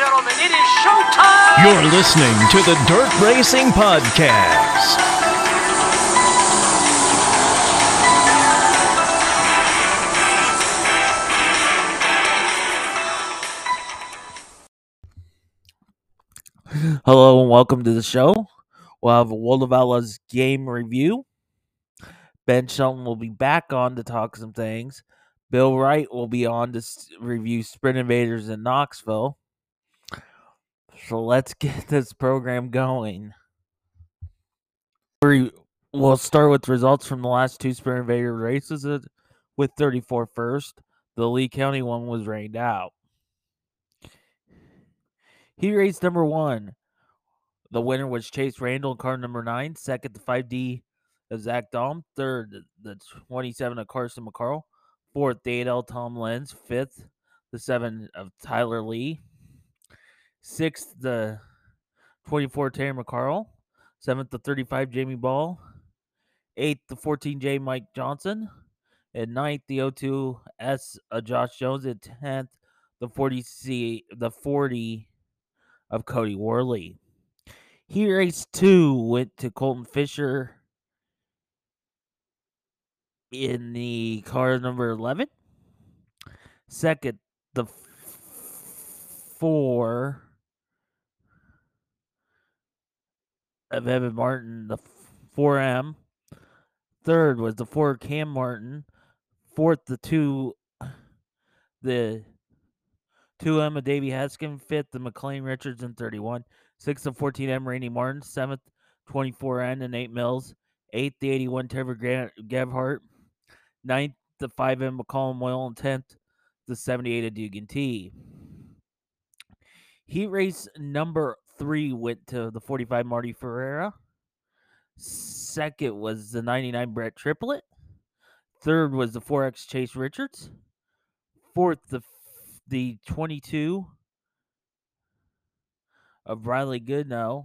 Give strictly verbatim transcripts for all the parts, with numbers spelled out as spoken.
gentlemen, it is showtime! You're listening to the Dirt Racing Podcast. Hello and welcome to the show. We'll have a World of Outlaws game review. Ben Shelton will be back on to talk some things. Bill Wright will be on to s- review Sprint Invaders in Knoxville. So let's get this program going. We- We'll start with results from the last two Sprint Invader races at- with thirty-four first. The Lee County one was rained out. Heat race number one. The winner was Chase Randall, car number nine. Second, the five D of Zach Dahm. Third, the twenty-seven of Carson McCarl. Fourth, the eight L Tom Lenz. Fifth, the seven of Tyler Lee. Sixth, the twenty-four Terry McCarl. Seventh, the thirty-five Jamie Ball. Eighth, the fourteen J Mike Johnson. And ninth, the oh two S of Josh Jones. And tenth, the forty C, the forty of Cody Worley. Heat race two went to Colton Fisher in the car number eleven. Second, the f- four of Evan Martin, the four M. Third was the four Cam Martin. Fourth, the two, the two M of Davey Haskin. Fifth, the McLean Richards in thirty-one. Sixth, the fourteen M Randy Martin. Seventh, twenty-four N and eight Mills. Eighth, the eighty-one Trevor Gra- Gebhardt. Ninth, the five M McCollum Oil. And tenth, the seventy-eight of Dugan T. Heat race number three went to the forty-five Marty Ferreira. Second was the ninety-nine Brett Triplett. Third was the four X Chase Richards. Fourth, the the twenty-two of Riley Goodnow.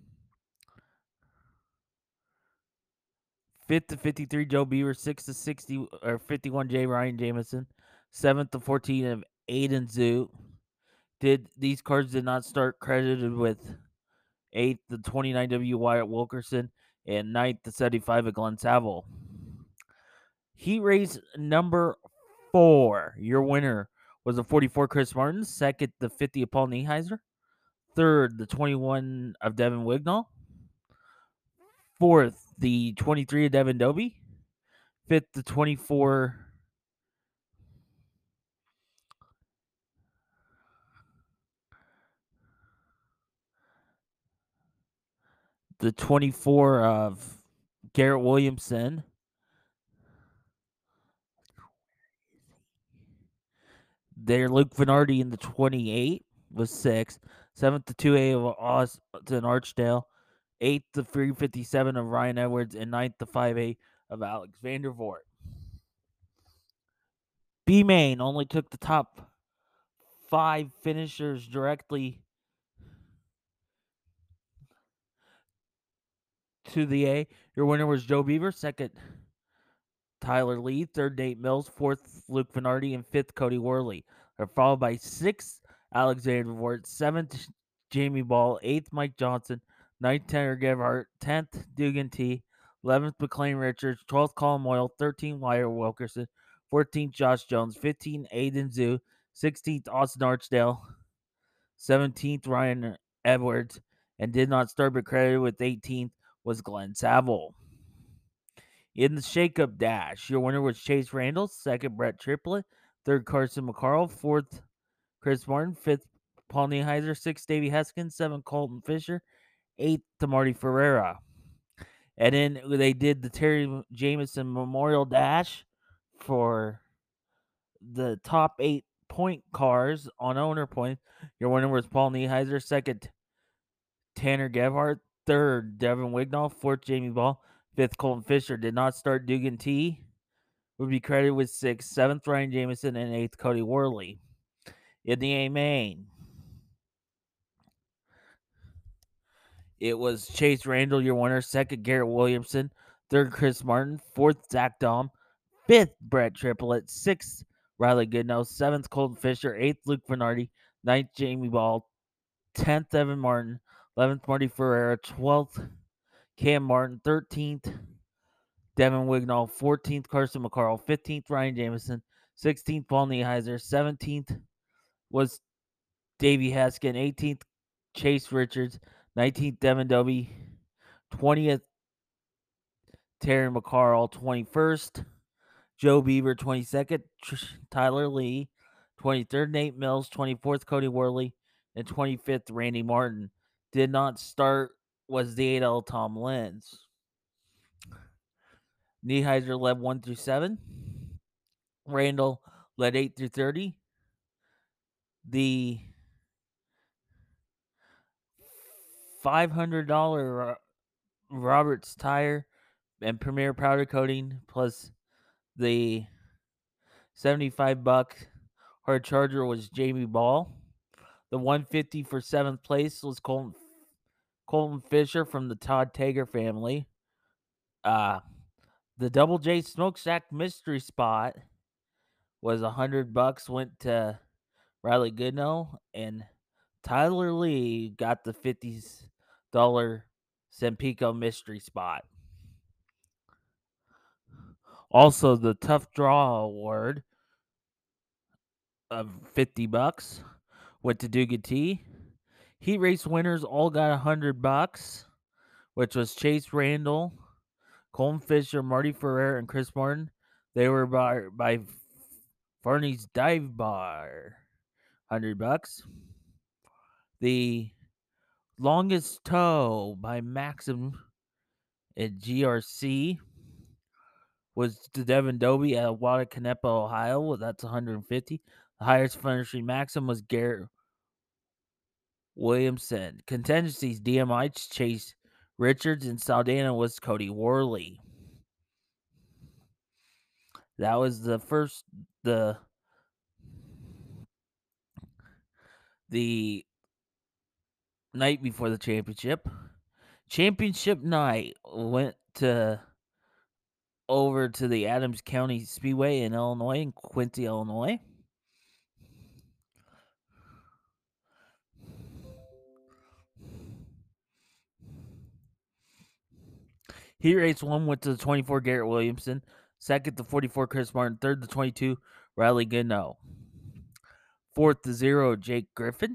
Fifth to fifty-three Joe Beaver. Sixth to sixty or fifty-one J Ryan Jamison. Seventh to fourteen of Aiden Zoot. Did these cars did not start credited with eighth the twenty-nine W Wyatt Wilkerson and ninth the seventy-five of Glenn Saville. Heat race number four. Your winner was the forty-four Chris Martin. Second, the fifty of Paul Nieheiser. Third, the twenty-one of Devin Wignall. Fourth, the twenty-three of Devin Dobie. Fifth, the twenty-four the twenty-four of Garrett Williamson. There, Luke Venardi in the twenty-eight was sixth. Seventh, the two A of Austin Archdale. Eighth, the three fifty-seven of Ryan Edwards. And ninth, the five A of Alex Vandervoort. B-Main only took the top five finishers directly to the A. Your winner was Joe Beaver. Second, Tyler Lee. Third, Nate Mills. Fourth, Luke Venardi. And fifth, Cody Worley. They're followed by sixth, Alexander Vort. Seventh, Jamie Ball. Eighth, Mike Johnson. Ninth, Tanner Gebhardt. Tenth, Dugan T. Eleventh, McLean Richards. Twelfth, Colin Moyle. Thirteenth, Wyatt Wilkerson. Fourteenth, Josh Jones. Fifteenth, Aiden Zoo. Sixteenth, Austin Archdale. Seventeenth, Ryan Edwards. And did not start but credited with eighteenth was Glenn Saville. In the shakeup dash, your winner was Chase Randall. Second, Brett Triplett. Third, Carson McCarl. Fourth, Chris Martin. Fifth, Paul Nieheiser. Sixth, Davey Heskins. Seventh, Colton Fisher. Eighth, to Marty Ferreira. And then they did the Terry Jamison Memorial Dash for the top eight point cars on owner points. Your winner was Paul Nieheiser. Second, Tanner Gebhardt. Third, Devin Wignall. Fourth, Jamie Ball. Fifth, Colton Fisher. Did not start Dugan T. Would be credited with sixth. Seventh, Ryan Jamison. And eighth, Cody Worley. In the A main, it was Chase Randall, your winner. Second, Garrett Williamson. Third, Chris Martin. Fourth, Zach Dahm. Fifth, Brett Triplett. Sixth, Riley Goodnow. Seventh, Colton Fisher. Eighth, Luke Venardi. Ninth, Jamie Ball. tenth, Evan Martin. eleventh, Marty Ferreira. twelfth, Cam Martin. thirteenth, Devin Wignall. fourteenth, Carson McCarl. fifteenth, Ryan Jamison. sixteenth, Paul Nieheiser. seventeenth was Davey Haskin. eighteenth, Chase Richards. nineteenth, Devin Dobie. twentieth, Terry McCarl. twenty-first, Joe Beaver. twenty-second, Tyler Lee. twenty-third, Nate Mills. twenty-fourth, Cody Worley. And twenty-fifth, Randy Martin. Did not start was the eight L Tom Lenz. Nieheiser led one through seven. Randall led eight through thirty. The five hundred dollars Roberts Tire and Premier Powder Coating plus the seventy-five buck hard charger was Jamie Ball. The one hundred fifty for seventh place was Colton, Colton Fisher from the Todd Tager family. Uh, the Double J Smokestack mystery spot was one hundred bucks, went to Riley Goodnow, and Tyler Lee got the fifty dollars Sempico mystery spot. Also, the Tough Draw Award of fifty bucks went to Dugan T. Heat race winners all got one hundred bucks, which was Chase Randall, Colton Fisher, Marty Ferrer, and Chris Martin. They were by, by Farney's Dive Bar, one hundred bucks. The Longest Toe by Maxim at G R C was to Devin Dobie at Waukenepa, Ohio. Well, that's one hundred fifty. The highest finishing Maxim was Garrett Williamson. Contingencies, D M I Chase Richards, and Saldana was Cody Worley. That was the first, the, the night before the championship. Championship night went to over to the Adams County Speedway in Illinois, in Quincy, Illinois. Heat race one went to the twenty-four, Garrett Williamson. Second, the forty-four, Chris Martin. Third, the twenty-two, Riley Goodnow. Fourth, the zero, Jake Griffin.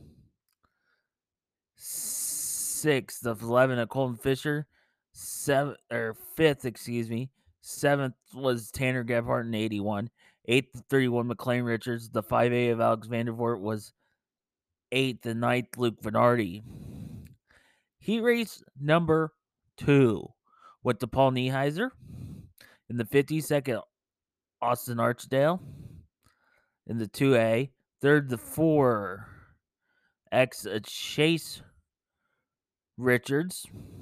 Sixth, the eleven, Colton Fisher. Seventh, or fifth, excuse me. Seventh was Tanner Gebhardt in eighty-one. Eighth, the thirty-one, McLean Richards. The five A of Alex Vandervoort was eighth. The ninth, Luke Venardi. Heat race number two went to Paul Nieheiser. In the fifty-second, Austin Archdale. In the two A. Third, the four X uh, Chase Richards.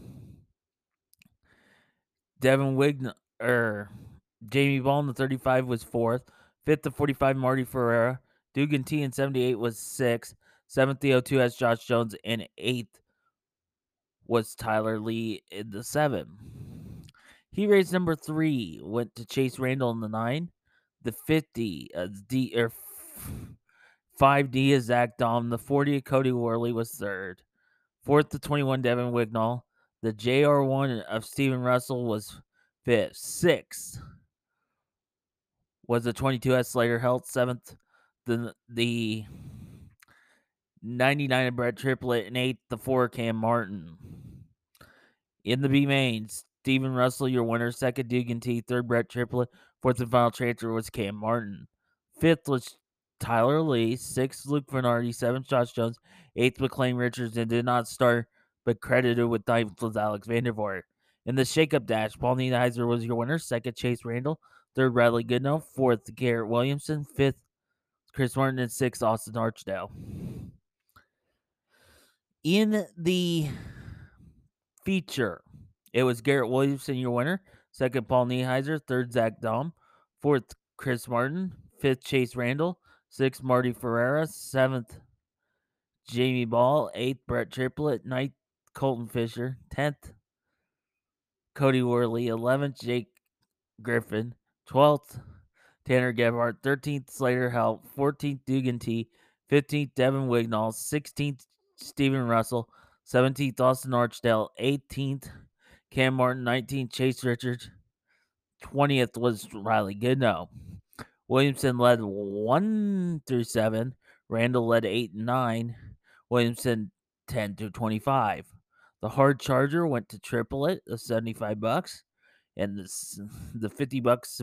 Devin Wign er Jamie Ball in the thirty-five was fourth. Fifth, the forty-five, Marty Ferreira. Dugan T in seventy-eight was sixth. Seventh, the oh two S Josh Jones. And eighth was Tyler Lee in the seven. Heat race number three went to Chase Randall in the nine. The fifty, uh, D or five D is Zach Dom. The forty, Cody Worley was third. Fourth, the twenty-one, Devin Wignall. The J R one of Steven Russell was fifth. Sixth was the twenty-two S Slater Health. Seventh, the the ninety-nine of Brett Triplett. And eighth, the four, Cam Martin. In the B main, Steven Russell, your winner. Second, Dugan T. Third, Brett Triplett. Fourth and final transfer was Cam Martin. Fifth was Tyler Lee. Sixth, Luke Venardi. Seventh, Josh Jones. Eighth, McLean Richards. And did not start, but credited with ninth was Alex Vandervoort. In the shakeup dash, Paul Nieheiser was your winner. Second, Chase Randall. Third, Riley Goodnow. Fourth, Garrett Williamson. Fifth, Chris Martin. And sixth, Austin Archdale. In the feature, it was Garrett Williamson, your winner. Second, Paul Nieheiser. Third, Zach Dom. Fourth, Chris Martin. Fifth, Chase Randall. Sixth, Marty Ferreira. Seventh, Jamie Ball. Eighth, Brett Triplett. Ninth, Colton Fisher. Tenth, Cody Worley. Eleventh, Jake Griffin. Twelfth, Tanner Gebhardt. Thirteenth, Slater Help. Fourteenth, Dugan T. Fifteenth, Devin Wignall. Sixteenth, Steven Russell. seventeenth, Austin Archdale. eighteenth, Cam Martin. nineteenth, Chase Richards. twentieth was Riley Goodnow. Williamson led one through seven. Randall led eight and nine. Williamson ten through twenty-five. The hard charger went to Triplet of seventy-five bucks. And the, the fifty bucks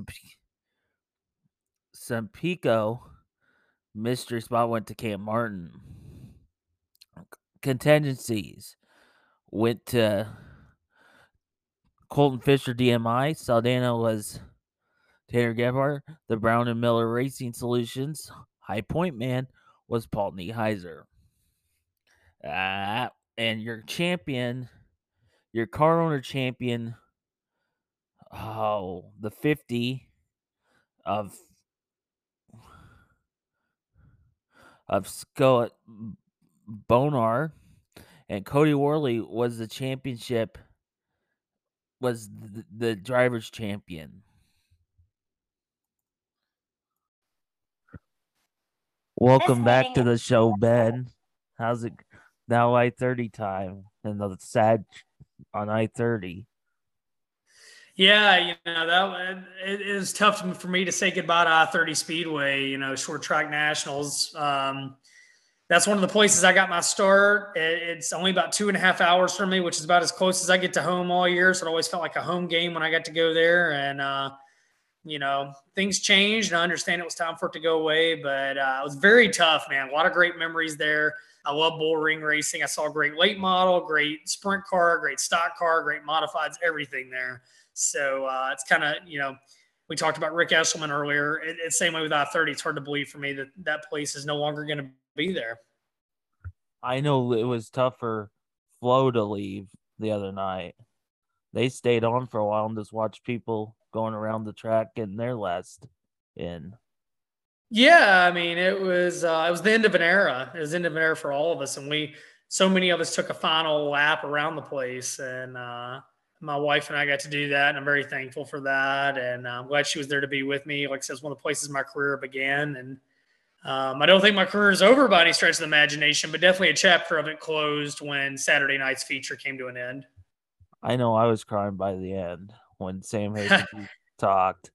Sampico mystery spot went to Cam Martin. Contingencies went to Colton Fisher D M I. Saldana was Tanner Gebhardt. The Brown and Miller Racing Solutions High Point Man was Paul Nieheiser. Uh, and your champion, your car owner champion, oh, the fifty of of Scott Bonar and Cody Worley was the championship, was the, the driver's champion. Welcome back to the show, Ben. How's it now? I thirty time and the sad on I thirty. Yeah, you know, that it is tough for me to say goodbye to I thirty Speedway, you know, short track nationals. Um, that's one of the places I got my start. It, it's only about two and a half hours from me, which is about as close as I get to home all year. So it always felt like a home game when I got to go there. And, uh, you know, things changed and I understand it was time for it to go away, but uh, it was very tough, man. A lot of great memories there. I love bull ring racing. I saw a great late model, great sprint car, great stock car, great modifieds, everything there. So uh, it's kind of, you know, we talked about Rick Eshelman earlier. It, it's the same way with I thirty. It's hard to believe for me that that place is no longer going to be there. I know it was tough for Flo to leave the other night. They stayed on for a while and just watched people going around the track getting their last in. Yeah, I mean, it was uh, it was the end of an era. It was the end of an era for all of us, and we so many of us took a final lap around the place, and uh, my wife and I got to do that, and I'm very thankful for that, and I'm glad she was there to be with me. Like I said, it's one of the places my career began, and um, I don't think my career is over by any stretch of the imagination, but definitely a chapter of it closed when Saturday night's feature came to an end. I know I was crying by the end when Sam Hayes talked.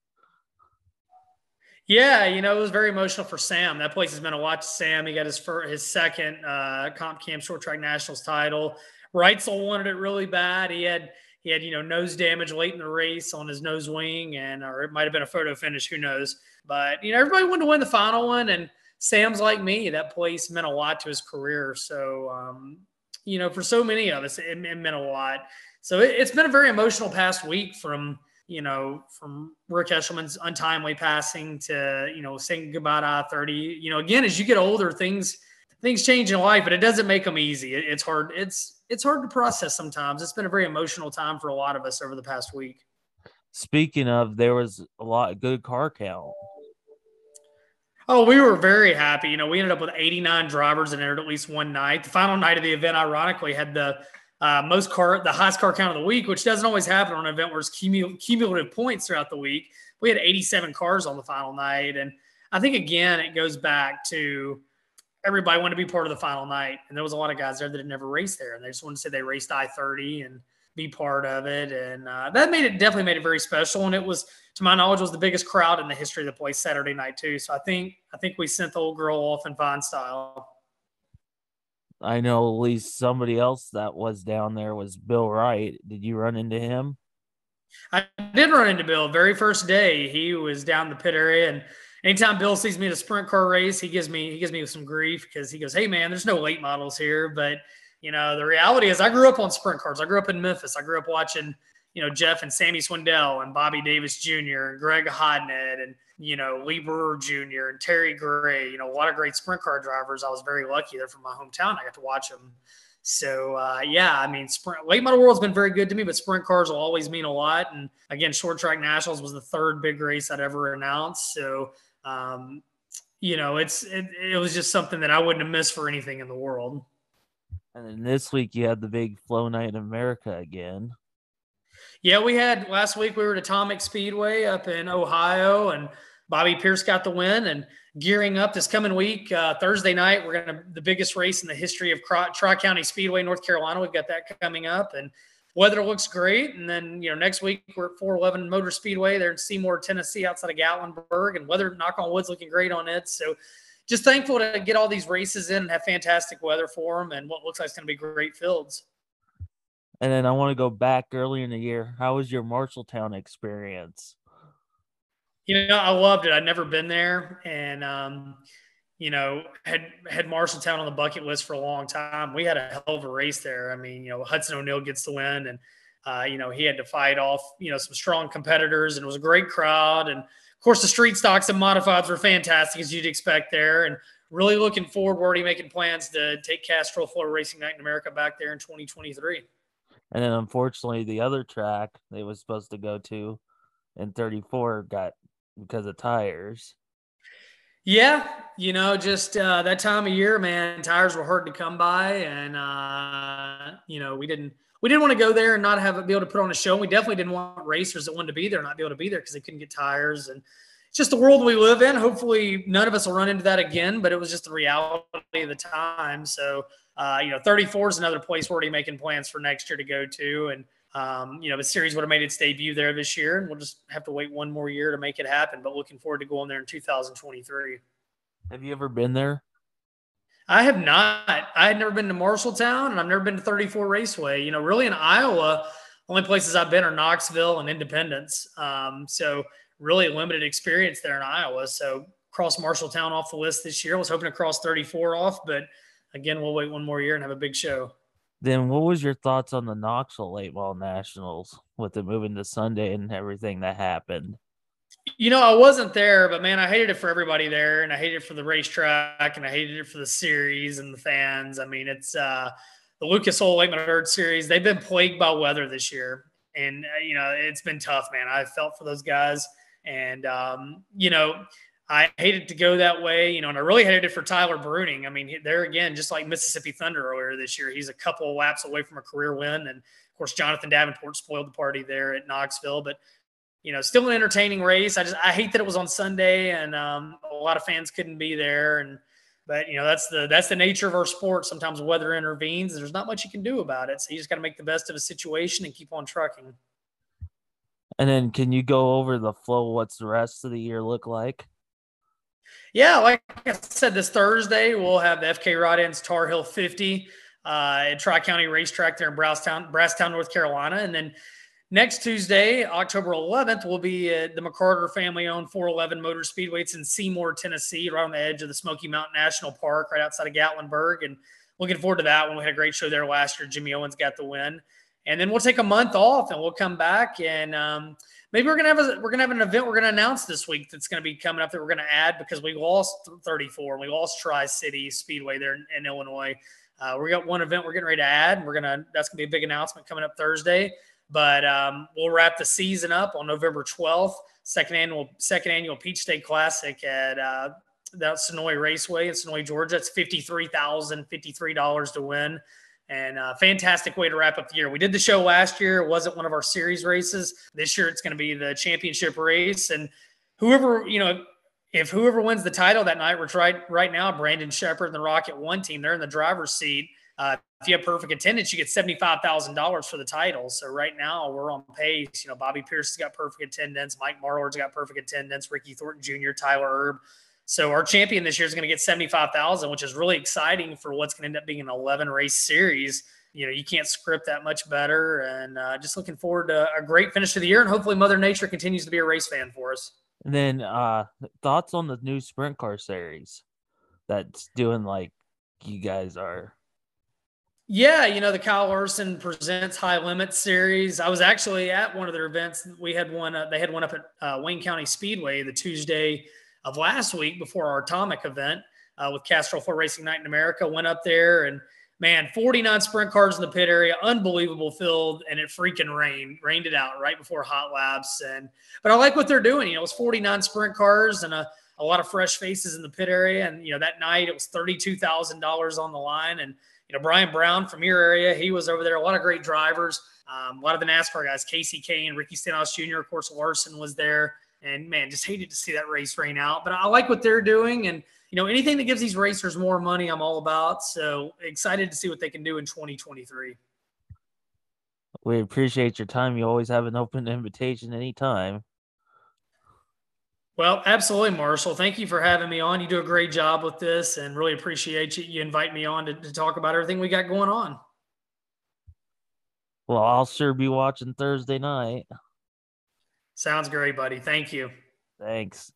Yeah, you know, it was very emotional for Sam. That place has been a lot to Sam. He got his first, his second uh, Comp Cam Short Track Nationals title. Reitzel wanted it really bad. He had he had you know nose damage late in the race on his nose wing, and or it might have been a photo finish, who knows? But you know, everybody wanted to win the final one, and Sam's like me. That place meant a lot to his career. So um, you know, for so many of us, it, it meant a lot. So it, it's been a very emotional past week from. you know, from Rick Eshelman's untimely passing to, you know, saying goodbye to I thirty. You know, again, as you get older, things things change in life, but it doesn't make them easy. It, it's hard. It's it's hard to process sometimes. It's been a very emotional time for a lot of us over the past week. Speaking of, there was a lot of good car count. Oh, we were very happy. You know, we ended up with eighty-nine drivers that entered at least one night. The final night of the event, ironically, had the Uh, most car, the highest car count of the week, which doesn't always happen on an event where it's cumul- cumulative points throughout the week. We had eighty-seven cars on the final night. And I think, again, it goes back to everybody wanted to be part of the final night. And there was a lot of guys there that had never raced there. And they just wanted to say they raced I thirty and be part of it. And uh, that made it definitely made it very special. And it was, to my knowledge, was the biggest crowd in the history of the place Saturday night too. So I think, I think we sent the old girl off in fine style. I know at least somebody else that was down there was Bill Wright. Did you run into him? I did run into Bill. Very first day, he was down the pit area, and anytime Bill sees me in a sprint car race, he gives me he gives me some grief because he goes, "Hey man, there's no late models here." But you know, the reality is, I grew up on sprint cars. I grew up in Memphis. I grew up watching, you know, Jeff and Sammy Swindell and Bobby Davis Junior and Greg Hodnett and you know, Lee Brewer Junior and Terry Gray, you know, a lot of great sprint car drivers. I was very lucky. They're from my hometown. I got to watch them. So, uh, yeah, I mean, sprint late model world's been very good to me, but sprint cars will always mean a lot. And again, Short Track Nationals was the third big race I'd ever announced. So, um, you know, it's it, it was just something that I wouldn't have missed for anything in the world. And then this week you had the big Flow Night in America again. Yeah, we had last week we were at Atomic Speedway up in Ohio, and Bobby Pierce got the win. And gearing up this coming week. Uh, Thursday night, we're going to the biggest race in the history of Tri-County Speedway, North Carolina. We've got that coming up, and weather looks great. And then, you know, next week we're at four eleven Motor Speedway there in Seymour, Tennessee, outside of Gatlinburg, and weather, knock on wood's looking great on it. So just thankful to get all these races in and have fantastic weather for them and what looks like it's going to be great fields. And then I want to go back earlier in the year. How was your Marshalltown experience? You know, I loved it. I'd never been there, and um, you know, had had Marshalltown on the bucket list for a long time. We had a hell of a race there. I mean, you know, Hudson O'Neal gets the win, and uh, you know, he had to fight off, you know, some strong competitors, and it was a great crowd. And of course, the street stocks and modifieds were fantastic, as you'd expect there. And really looking forward. We're already making plans to take Castrol Florida Racing Night in America back there in twenty twenty-three. And then, unfortunately, the other track they was supposed to go to in thirty-four got because of tires. Yeah, you know, just uh, that time of year, man, tires were hard to come by, and uh, you know, we didn't we didn't want to go there and not have it be able to put on a show. We definitely didn't want racers that wanted to be there not be able to be there because they couldn't get tires, and it's just the world we live in. Hopefully, none of us will run into that again, but it was just the reality of the time. So, uh, you know, thirty-four is another place we're already making plans for next year to go to, and Um, you know, the series would have made its debut there this year, and we'll just have to wait one more year to make it happen. But looking forward to going there in two thousand twenty-three. Have you ever been there? I have not. I had never been to Marshalltown, and I've never been to thirty-four Raceway. You know, really in Iowa, only places I've been are Knoxville and Independence. Um, so really limited experience there in Iowa. So cross Marshalltown off the list this year. I was hoping to cross thirty-four off, but again, we'll wait one more year and have a big show. Then what was your thoughts on the Knoxville Late Model Nationals with it moving to Sunday and everything that happened? You know, I wasn't there, but man, I hated it for everybody there, and I hated it for the racetrack, and I hated it for the series and the fans. I mean, it's uh, the Lucas Oil Late Model Dirt Series. They've been plagued by weather this year, and uh, you know, it's been tough, man. I felt for those guys, and um, you know, I hated to go that way, you know, and I really hated it for Tyler Bruning. I mean, there again, just like Mississippi Thunder earlier this year, he's a couple of laps away from a career win. And of course, Jonathan Davenport spoiled the party there at Knoxville, but you know, still an entertaining race. I just, I hate that it was on Sunday, and um, a lot of fans couldn't be there. And, but you know, that's the, that's the nature of our sport. Sometimes weather intervenes and there's not much you can do about it. So you just got to make the best of a situation and keep on trucking. And then can you go over the flow? What's the rest of the year look like? Yeah, like I said, this Thursday we'll have the F K Rod-Ends Tar Heel fifty uh, at Tri-County Racetrack there in Brasstown, Brasstown, North Carolina. And then next Tuesday, October eleventh, will be at the McCarter family-owned four eleven Motor Speedway. It's in Seymour, Tennessee, right on the edge of the Smoky Mountain National Park, right outside of Gatlinburg. And looking forward to that one. We had a great show there last year. Jimmy Owens got the win. And then we'll take a month off, and we'll come back, and um, maybe we're gonna have a we're gonna have an event we're gonna announce this week that's gonna be coming up that we're gonna add because we lost thirty-four and we lost Tri-City Speedway there in, in Illinois. Uh, we got one event we're getting ready to add. And we're gonna that's gonna be a big announcement coming up Thursday. But um, we'll wrap the season up on November twelfth, second annual second annual Peach State Classic at uh, the Sonoy Raceway in Sonoy, Georgia. It's fifty-three thousand fifty-three dollars to win. And a fantastic way to wrap up the year. We did the show last year. It wasn't one of our series races. This year it's going to be the championship race. And whoever, you know, if whoever wins the title that night, which right, right now, Brandon Shepard and the Rocket One team, they're in the driver's seat. Uh, if you have perfect attendance, you get seventy-five thousand dollars for the title. So right now we're on pace. You know, Bobby Pierce has got perfect attendance. Mike Marlord's got perfect attendance. Ricky Thornton Junior, Tyler Erb. So our champion this year is going to get seventy-five thousand dollars, which is really exciting for what's going to end up being an eleven race series. You know, you can't script that much better, and uh, just looking forward to a great finish to the year, and hopefully Mother Nature continues to be a race fan for us. And then uh, thoughts on the new sprint car series that's doing like you guys are. Yeah, you know, the Kyle Larson Presents High Limit series. I was actually at one of their events. We had one, uh, they had one up at uh, Wayne County Speedway the Tuesday of last week before our Atomic event uh, with Castrol Florida Racing Night in America. Went up there, and man, forty-nine sprint cars in the pit area, unbelievable field, and it freaking rained, rained it out right before hot laps. And but I like what they're doing. You know, it was forty-nine sprint cars and a, a lot of fresh faces in the pit area. And you know, that night it was thirty-two thousand dollars on the line. And you know, Brian Brown from your area, he was over there. A lot of great drivers, um, a lot of the NASCAR guys, Casey Kane, Ricky Stenhouse Junior Of course, Larson was there. And man, just hated to see that race rain out. But I like what they're doing. And, you know, anything that gives these racers more money, I'm all about. So excited to see what they can do in twenty twenty-three. We appreciate your time. You always have an open invitation anytime. Well, absolutely, Marshall. Thank you for having me on. You do a great job with this and really appreciate you. You invite me on to, to talk about everything we got going on. Well, I'll sure be watching Thursday night. Sounds great, buddy. Thank you. Thanks.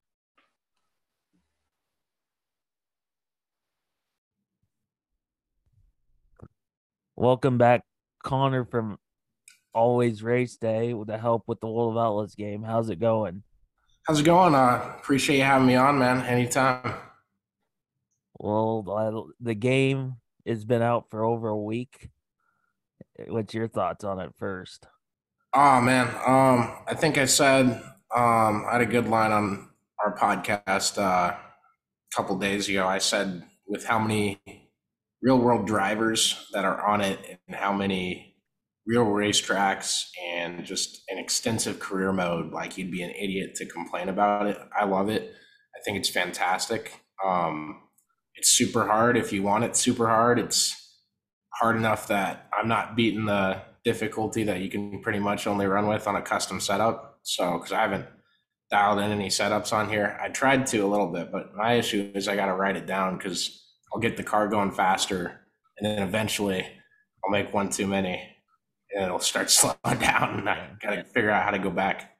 Welcome back, Connor from Always Race Day with the help with the World of Outlaws game. How's it going? How's it going? Uh, appreciate you having me on, man. Anytime. Well, the game has been out for over a week. What's your thoughts on it first? Oh man, um, I think I said um, I had a good line on our podcast uh, a couple days ago. I said with how many real world drivers that are on it and how many real racetracks and just an extensive career mode, like you'd be an idiot to complain about it. I love it. I think it's fantastic. Um, it's super hard. If you want it super hard, it's hard enough that I'm not beating the difficulty that you can pretty much only run with on a custom setup. So, because I haven't dialed in any setups on here. I tried to a little bit, but my issue is I got to write it down because I'll get the car going faster and then eventually I'll make one too many and it'll start slowing down and I got to figure out how to go back.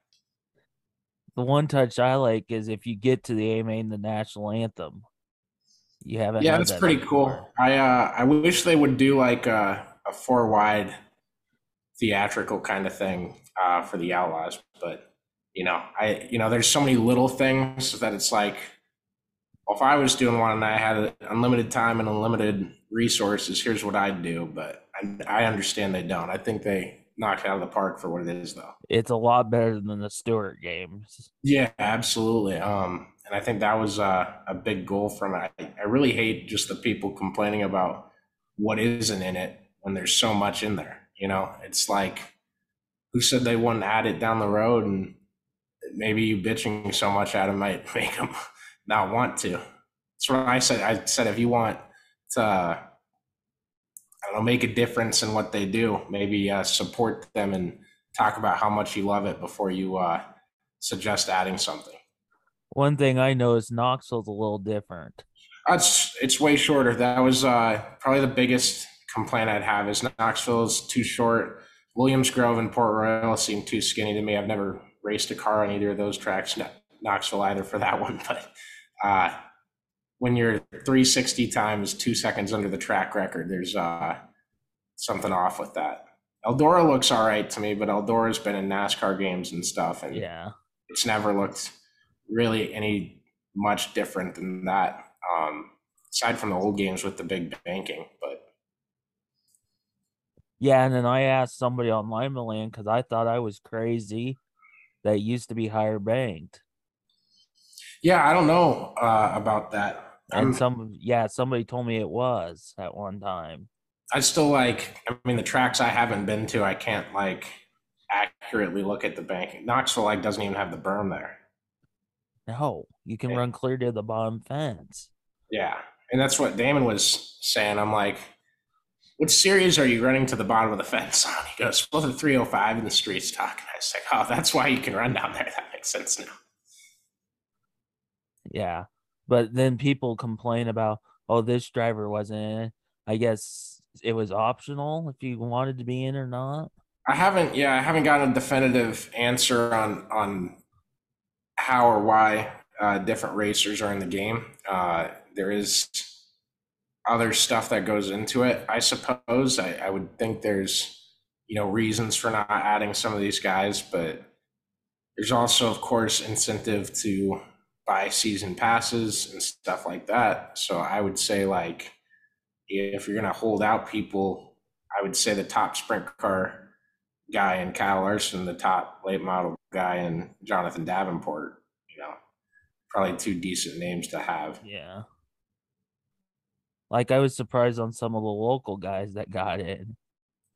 The one touch I like is if you get to the A main, the national anthem. You haven't. Yeah, that's that pretty before. cool. I uh, I wish they would do like a, a four wide theatrical kind of thing uh, for the Outlaws, but you know, I you know, there's so many little things that it's like, well, if I was doing one and I had unlimited time and unlimited resources, here's what I'd do. But I, I understand they don't. I think they knocked it out of the park for what it is, though. It's a lot better than the Stewart games. Yeah, absolutely. Um, and I think that was uh, a big goal from it. I, I really hate just the people complaining about what isn't in it when there's so much in there. You know, it's like, who said they wouldn't add it down the road? And maybe you bitching so much at them might make them not want to. That's what I said. I said, if you want to, uh, I don't know, make a difference in what they do, maybe uh, support them and talk about how much you love it before you uh, suggest adding something. One thing I know is Knoxville's a little different. It's, it's way shorter. That was uh, probably the biggest complaint I'd have is Knoxville's too short. Williams Grove and Port Royal seem too skinny to me. I've never raced a car on either of those tracks, Knoxville either for that one, but uh, when you're three sixty times two seconds under the track record, there's uh, something off with that. Eldora looks all right to me, but Eldora's been in NASCAR games and stuff, and yeah, it's never looked really any much different than that, um, aside from the old games with the big banking. But yeah, and then I asked somebody on Lima Land because I thought I was crazy that it used to be higher banked. Yeah, I don't know uh, about that. And I'm, some, yeah, somebody told me it was at one time. I still like, I mean, the tracks I haven't been to, I can't like accurately look at the banking. Knoxville like doesn't even have the berm there. No, you can Yeah. run clear to the bottom fence. Yeah, and that's what Damon was saying. I'm like, what series are you running to the bottom of the fence on? He goes, well, the three oh five in the street stock. And I was like, oh, that's why you can run down there. That makes sense now. Yeah, but then people complain about, oh, this driver wasn't in it. I guess it was optional if you wanted to be in or not. I haven't, yeah, I haven't gotten a definitive answer on on how or why uh, different racers are in the game. Uh, there is other stuff that goes into it, I suppose. I, I would think there's, you know, reasons for not adding some of these guys, but there's also, of course, incentive to buy season passes and stuff like that. So I would say, like, if you're going to hold out people, I would say the top sprint car guy in Kyle Larson, the top late model guy in Jonathan Davenport, you know, probably two decent names to have. Yeah. Like, I was surprised on some of the local guys that got in.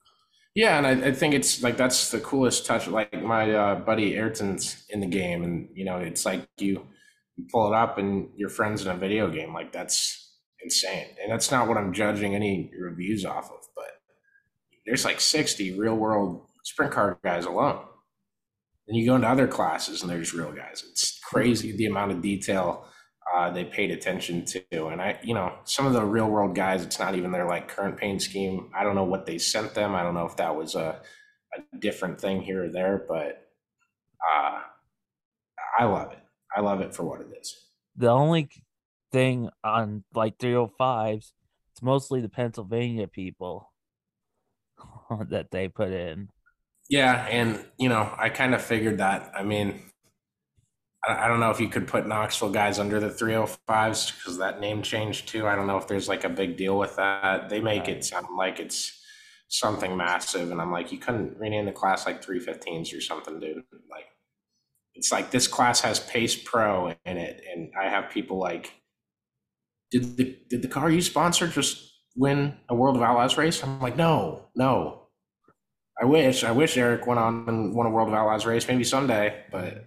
Yeah, and I, I think it's like that's the coolest touch. Like my uh, buddy Ayrton's in the game, and you know, it's like you, you pull it up and your friends in a video game. Like that's insane, and that's not what I'm judging any reviews off of. But there's like sixty real world sprint car guys alone, and you go into other classes and there's real guys. It's crazy the amount of detail uh, they paid attention to. And I, you know, some of the real world guys, it's not even their like current paint scheme. I don't know what they sent them. I don't know if that was a, a different thing here or there, but uh, I love it. I love it for what it is. The only thing on like three oh fives, it's mostly the Pennsylvania people that they put in. Yeah, and you know, I kind of figured that. I mean, I, I don't know if you could put Knoxville guys under the three oh fives because that name change too. I don't know if there's like a big deal with that. They make Right. it sound like it's something massive, and I'm like, you couldn't rename the class like three fifteens or something, dude. Like, it's like this class has Pace Pro in it, and I have people like, did the did the car you sponsored just win a World of Outlaws race? I'm like, no, no. I wish, I wish Eric went on and won a World of Outlaws race, maybe someday, but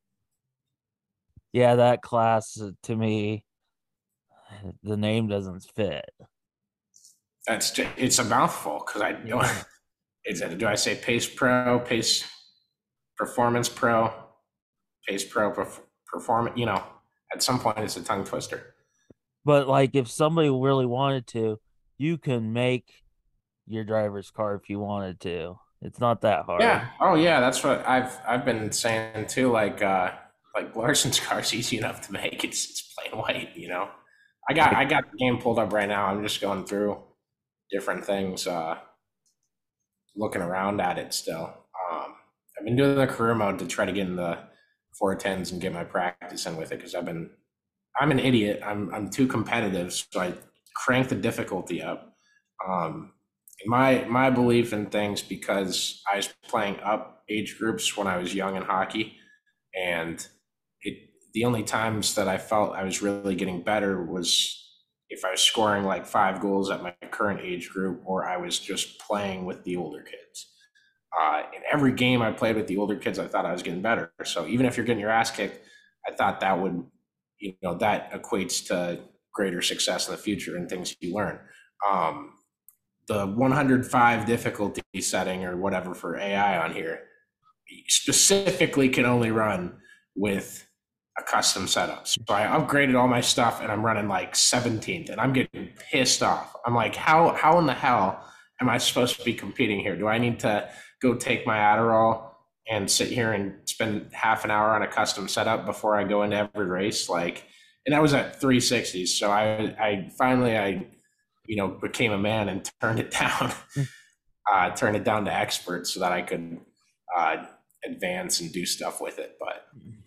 Yeah, that class uh, to me, the name doesn't fit. that's just, it's a mouthful because I don't. Is it? Do I say Pace Pro, Pace Performance Pro, Pace Pro perf- Performance? You know, at some point it's a tongue twister. But like, if somebody really wanted to, you can make your driver's car if you wanted to. It's not that hard. Yeah. Oh yeah, that's what I've I've been saying too. Like uh like Larson's car's easy enough to make. It's it's plain white, you know. I got I got the game pulled up right now. I'm just going through different things, uh looking around at it still. Um I've been doing the career mode to try to get in the four tens and get my practice in with it because I've been I'm an idiot. I'm I'm too competitive, so I crank the difficulty up. Um my my belief in things because I was playing up age groups when I was young in hockey, and it the only times that I felt I was really getting better was if I was scoring like five goals at my current age group or I was just playing with the older kids. Uh, in every game I played with the older kids, I thought I was getting better. So even if you're getting your ass kicked, I thought that would, you know, that equates to greater success in the future and things you learn. Um, the one hundred five difficulty setting or whatever for A I on here specifically can only run with a custom setup. So I upgraded all my stuff and I'm running like seventeenth and I'm getting pissed off. I'm like, how how in the hell am I supposed to be competing here? Do I need to go take my Adderall and sit here and spend half an hour on a custom setup before I go into every race? Like, and that was at three sixties. So I I finally I you know, became a man and turned it down, uh, turned it down to expert so that I could uh, advance and do stuff with it. But,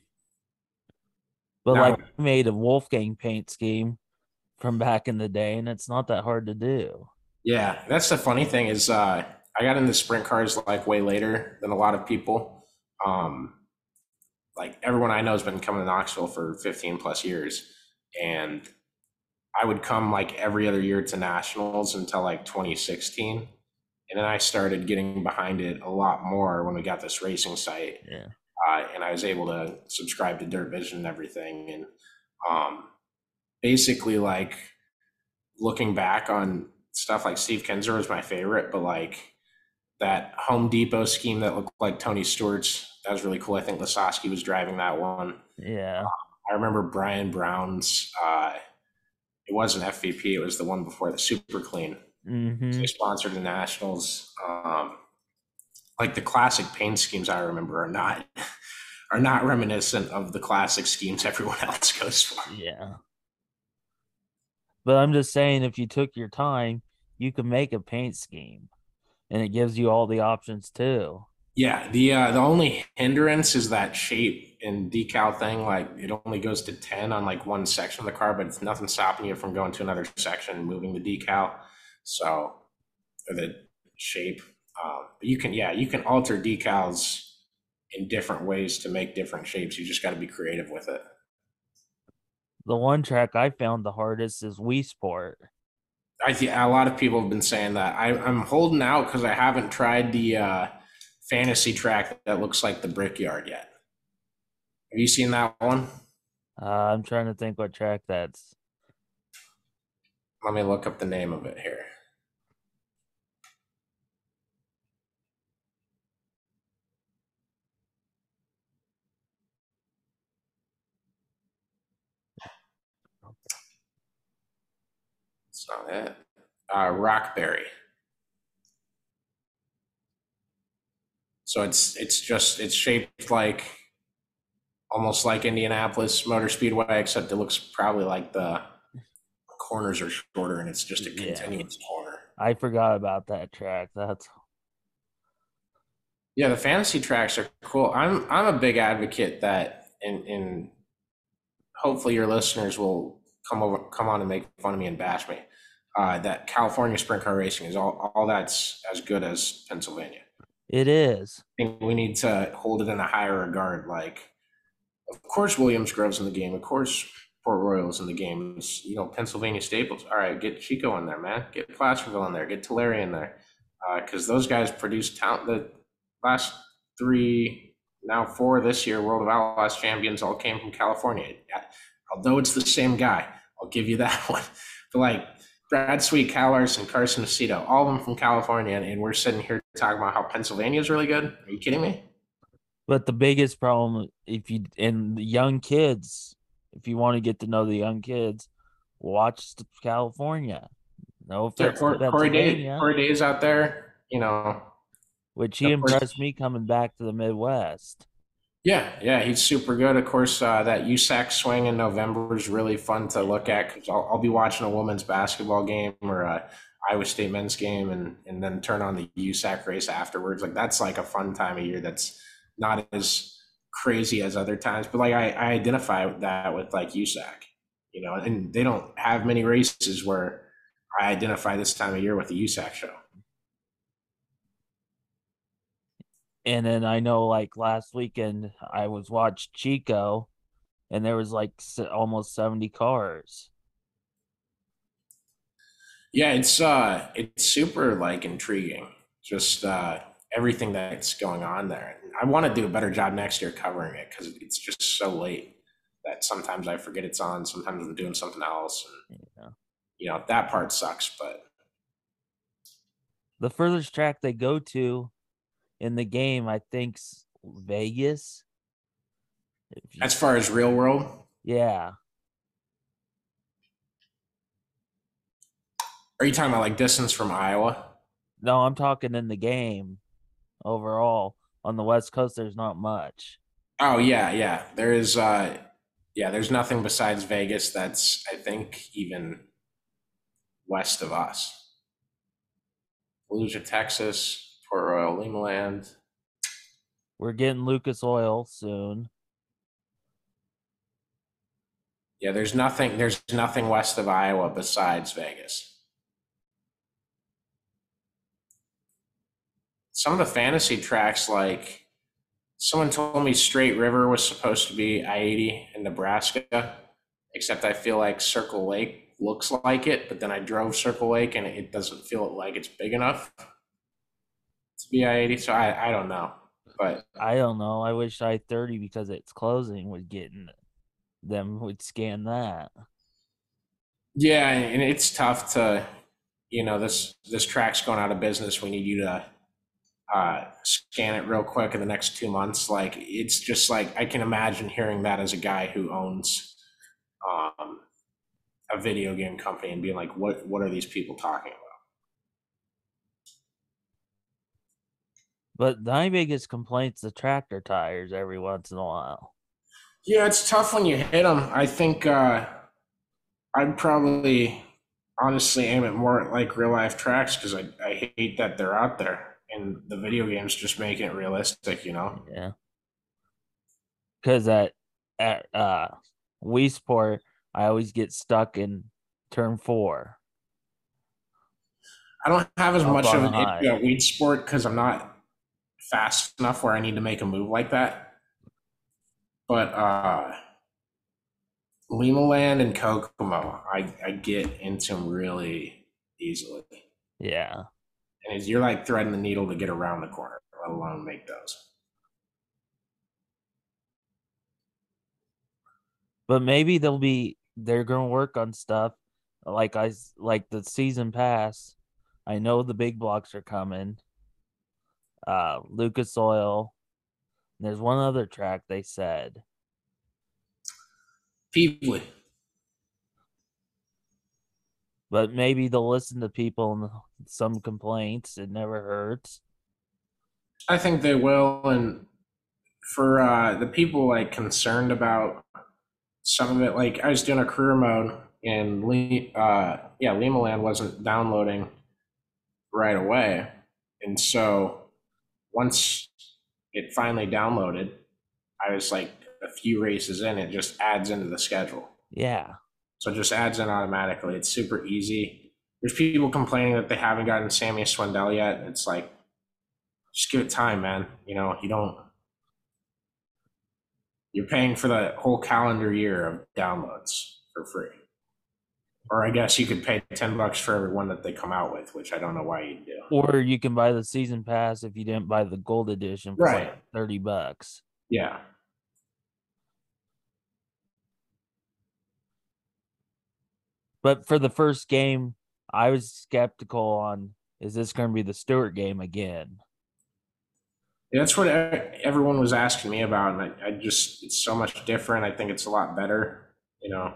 But now, like, I made a Wolfgang paint scheme from back in the day, and it's not that hard to do. yeah, that's the funny thing is uh, I got into sprint cars like way later than a lot of people. Um, like everyone I know has been coming to Knoxville for fifteen plus years, and I would come like every other year to nationals until like twenty sixteen. And then I started getting behind it a lot more when we got this racing site. Yeah. Uh, and I was able to subscribe to Dirt Vision and everything. And um, basically like looking back on stuff like Steve Kinzer was my favorite, but like that Home Depot scheme that looked like Tony Stewart's, that was really cool. I think Lasowski was driving that one. Yeah. I remember Brian Brown's, uh, it wasn't F V P, it was the one before the Super Clean. Mm-hmm. They sponsored the Nationals. Um, like the classic paint schemes I remember are not are not reminiscent of the classic schemes everyone else goes for. Yeah. But I'm just saying, if you took your time, you could make a paint scheme, and it gives you all the options too. Yeah, the uh, the only hindrance is that shape and decal thing. Like it only goes to ten on like one section of the car, but it's nothing stopping you from going to another section and moving the decal. So, or the shape. Um, but you can, yeah, you can alter decals in different ways to make different shapes. You just got to be creative with it. The one track I found the hardest is Wii Sport. I think a lot of people have been saying that. I, I'm holding out because I haven't tried the uh, fantasy track that looks like the Brickyard yet. Have you seen that one? Uh, I'm trying to think what track that's. Let me look up the name of it here. It's not it. Uh, Rockberry. So it's it's just it's shaped like almost like Indianapolis Motor Speedway, except it looks probably like the corners are shorter and it's just a Yeah. continuous corner. I forgot about that track. That's Yeah, the fantasy tracks are cool. I'm I'm a big advocate that in in hopefully your listeners will come over come on and make fun of me and bash me. Uh, that California sprint car racing is all all that's as good as Pennsylvania. it is. I think we need to hold it in a higher regard. Like, of course, Williams Grove's in the game. Of course, Port Royal's in the game. It's, you know, Pennsylvania staples. All right, get Chico in there, man. Get Placerville in there. Get Tulare in there. Because uh, those guys produce talent. The last three, now four this year, World of Outlaws champions all came from California. Although it's the same guy, I'll give you that one. But like Brad Sweet, Kyle Larson, Carson Aceto, all of them from California, and we're sitting here talking about how Pennsylvania is really good. Are you kidding me? But the biggest problem, if you and the young kids, if you want to get to know the young kids, watch the California. No offense Corey, to Corey, Day, Pennsylvania, Corey Day's out there, you know. which he of course. impressed me coming back to the Midwest. Yeah, yeah, he's super good. Of course, uh, that U S A C swing in November is really fun to look at because I'll, I'll be watching a women's basketball game or a Iowa State men's game and and then turn on the U S A C race afterwards. Like that's like a fun time of year. That's not as crazy as other times, but like I, I identify that with like U S A C, you know, and they don't have many races where I identify this time of year with the U S A C show. And then I know, like last weekend, I was watched Chico, and there was like almost seventy cars. Yeah, it's uh, it's super like intriguing. Just uh, everything that's going on there. I want to do a better job next year covering it because it's just so late that sometimes I forget it's on. Sometimes I'm doing something else. And, Yeah. You know, that part sucks. But The furthest track they go to in the game, I think's Vegas. You, as far as real world, yeah. are you talking about like distance from Iowa? No, I'm talking in the game overall. On the West Coast, there's not much. Oh yeah, yeah. There is uh yeah, there's nothing besides Vegas that's I think even west of us. Fallujah, Texas, Port Royal, Limaland. We're getting Lucas Oil soon. Yeah, there's nothing there's nothing west of Iowa besides Vegas. Some of the fantasy tracks, like someone told me Straight River was supposed to be I eighty in Nebraska, except I feel like Circle Lake looks like it, but then I drove Circle Lake and it doesn't feel like it's big enough to be I eighty. So I, I don't know, but I don't know. I wish I thirty because it's closing would get in them would scan that. yeah, and it's tough to, you know, this this track's going out of business. We need you to uh, scan it real quick in the next two months. Like, it's just like, I can imagine hearing that as a guy who owns um, a video game company and being like, what, what are these people talking about? But my biggest complaint's the tractor tires every once in a while. Yeah, it's tough when you hit them. I think uh, I'd probably honestly aim it more at like real life tracks because I, I hate that they're out there. And the video games just making it realistic, you know? Yeah. Because at, at uh, Wii Sport, I always get stuck in turn four. I don't have as Up much on of the an high. issue at Weed Sport because I'm not fast enough where I need to make a move like that. But uh, Lima Land and Kokomo, I, I get into them really easily. Yeah. And you're like threading the needle to get around the corner, let alone make those. But maybe they'll be they're gonna work on stuff like I like the season pass. I know the big blocks are coming. Uh, Lucas Oil. There's one other track they said. Peevely. But maybe they'll listen to people and some complaints. It never hurts. I think they will, and for uh, the people like concerned about some of it, like I was doing a career mode and uh, yeah, Limaland wasn't downloading right away, and so once it finally downloaded, I was like a few races in, it just adds into the schedule. Yeah. So it just adds in automatically. It's super easy. There's people complaining that they haven't gotten Sammy Swindell yet. It's like, just give it time, man. You know, you don't, you're paying for the whole calendar year of downloads for free. Or I guess you could pay ten bucks for every one that they come out with, which I don't know why you'd do. Or you can buy the season pass if you didn't buy the gold edition for Right. like thirty bucks. Yeah. But for the first game, I was skeptical on, is this going to be the Stewart game again? Yeah, that's what everyone was asking me about. And I, I just, it's so much different. I think it's a lot better, you know.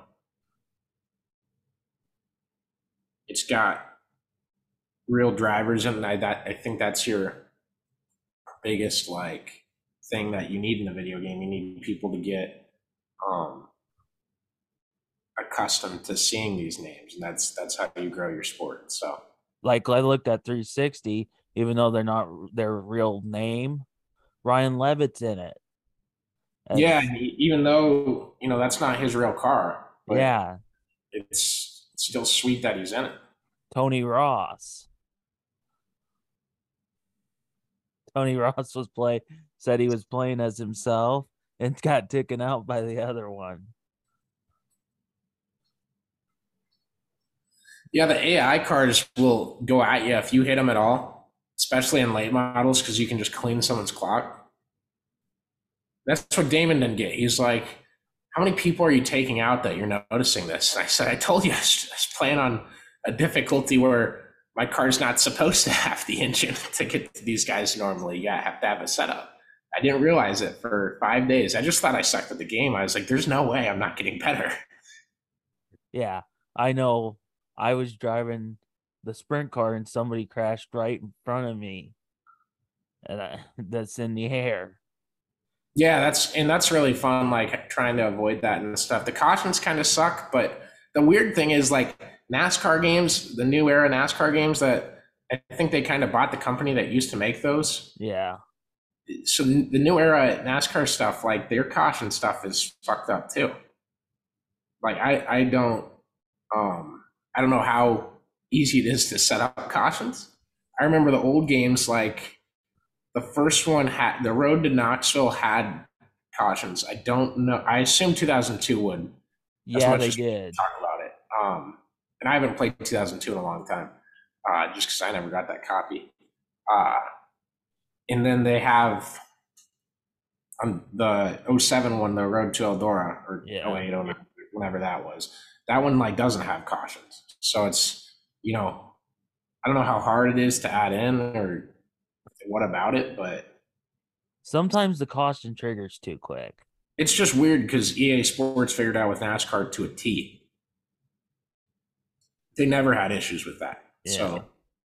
It's got real drivers in it. I, that, I think that's your biggest, like, thing that you need in a video game. You need people to get um, accustomed to seeing these names. And that's, that's how you grow your sport. So, like, I looked at three sixty, even though they're not their real name, Ryan Levitt's in it. And yeah, even though, you know, that's not his real car. But yeah. It's still sweet that he's in it. Tony Ross. Tony Ross was play said he was playing as himself and got taken out by the other one. Yeah, the A I cars will go at you if you hit them at all, especially in late models, because you can just clean someone's clock. That's what Damon didn't get. He's like, how many people are you taking out that you're noticing this? And I said, I told you I was, I was playing on a difficulty where my car's not supposed to have the engine to get to these guys normally. Yeah, I have to have a setup. I didn't realize it for five days. I just thought I sucked at the game. I was like, there's no way I'm not getting better. Yeah, I know. I was driving the sprint car and somebody crashed right in front of me. And I, that's in the air. Yeah, that's and that's really fun, like trying to avoid that and stuff. The cautions kind of suck, but the weird thing is like NASCAR games, the new era NASCAR games that I think they kind of bought the company that used to make those. Yeah. So the new era NASCAR stuff, like their caution stuff is fucked up too. Like I, I don't, um, I don't know how easy it is to set up cautions. I remember the old games, like the first one had, the Road to Knoxville had cautions. I don't know. I assume two thousand two would. Yeah, they did. Talk about it. Um, and I haven't played two thousand two in a long time, uh, just because I never got that copy. Uh, and then they have um, the oh seven one, the Road to Eldora, or yeah. oh eight, oh nine, whenever that was. That one like doesn't have cautions. So it's, you know, I don't know how hard it is to add in or what about it, but sometimes the caution triggers too quick. It's just weird because E A Sports figured out with NASCAR to a T. They never had issues with that. Yeah. So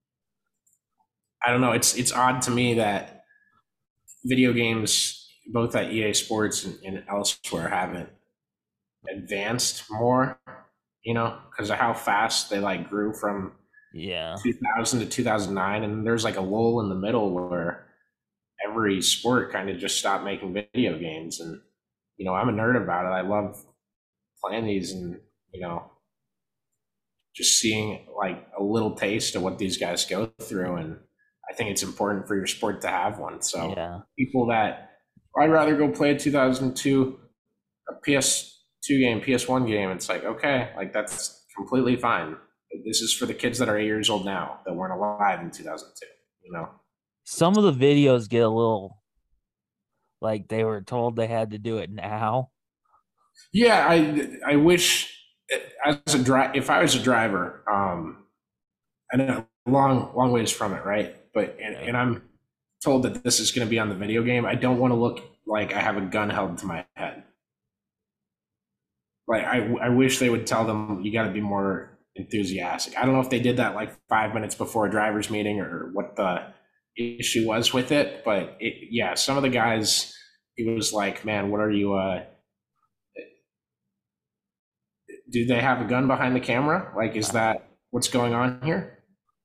I don't know. It's it's odd to me that video games, both at E A Sports and, and elsewhere, haven't advanced more, you know, because of how fast they like grew from yeah two thousand to two thousand nine, and there's like a lull in the middle where every sport kind of just stopped making video games. And you know, I'm a nerd about it. I love playing these and, you know, just seeing like a little taste of what these guys go through. And I think it's important for your sport to have one. So yeah. people that, I'd rather go play a two thousand two a P S two game, P S one game. It's like, okay, like that's completely fine. This is for the kids that are eight years old now that weren't alive in two thousand two. You know, Some of the videos get a little like they were told they had to do it now. Yeah, I I wish as a dri- if I was a driver, um, I know long long ways from it, right? But and, and I'm told that this is going to be on the video game. I don't want to look like I have a gun held to my head. Like I I wish they would tell them you got to be more enthusiastic. I don't know if they did that like five minutes before a driver's meeting or what the issue was with it, but it, yeah, some of the guys, it was like, man, what are you? Uh, do they have a gun behind the camera? Like, is that what's going on here?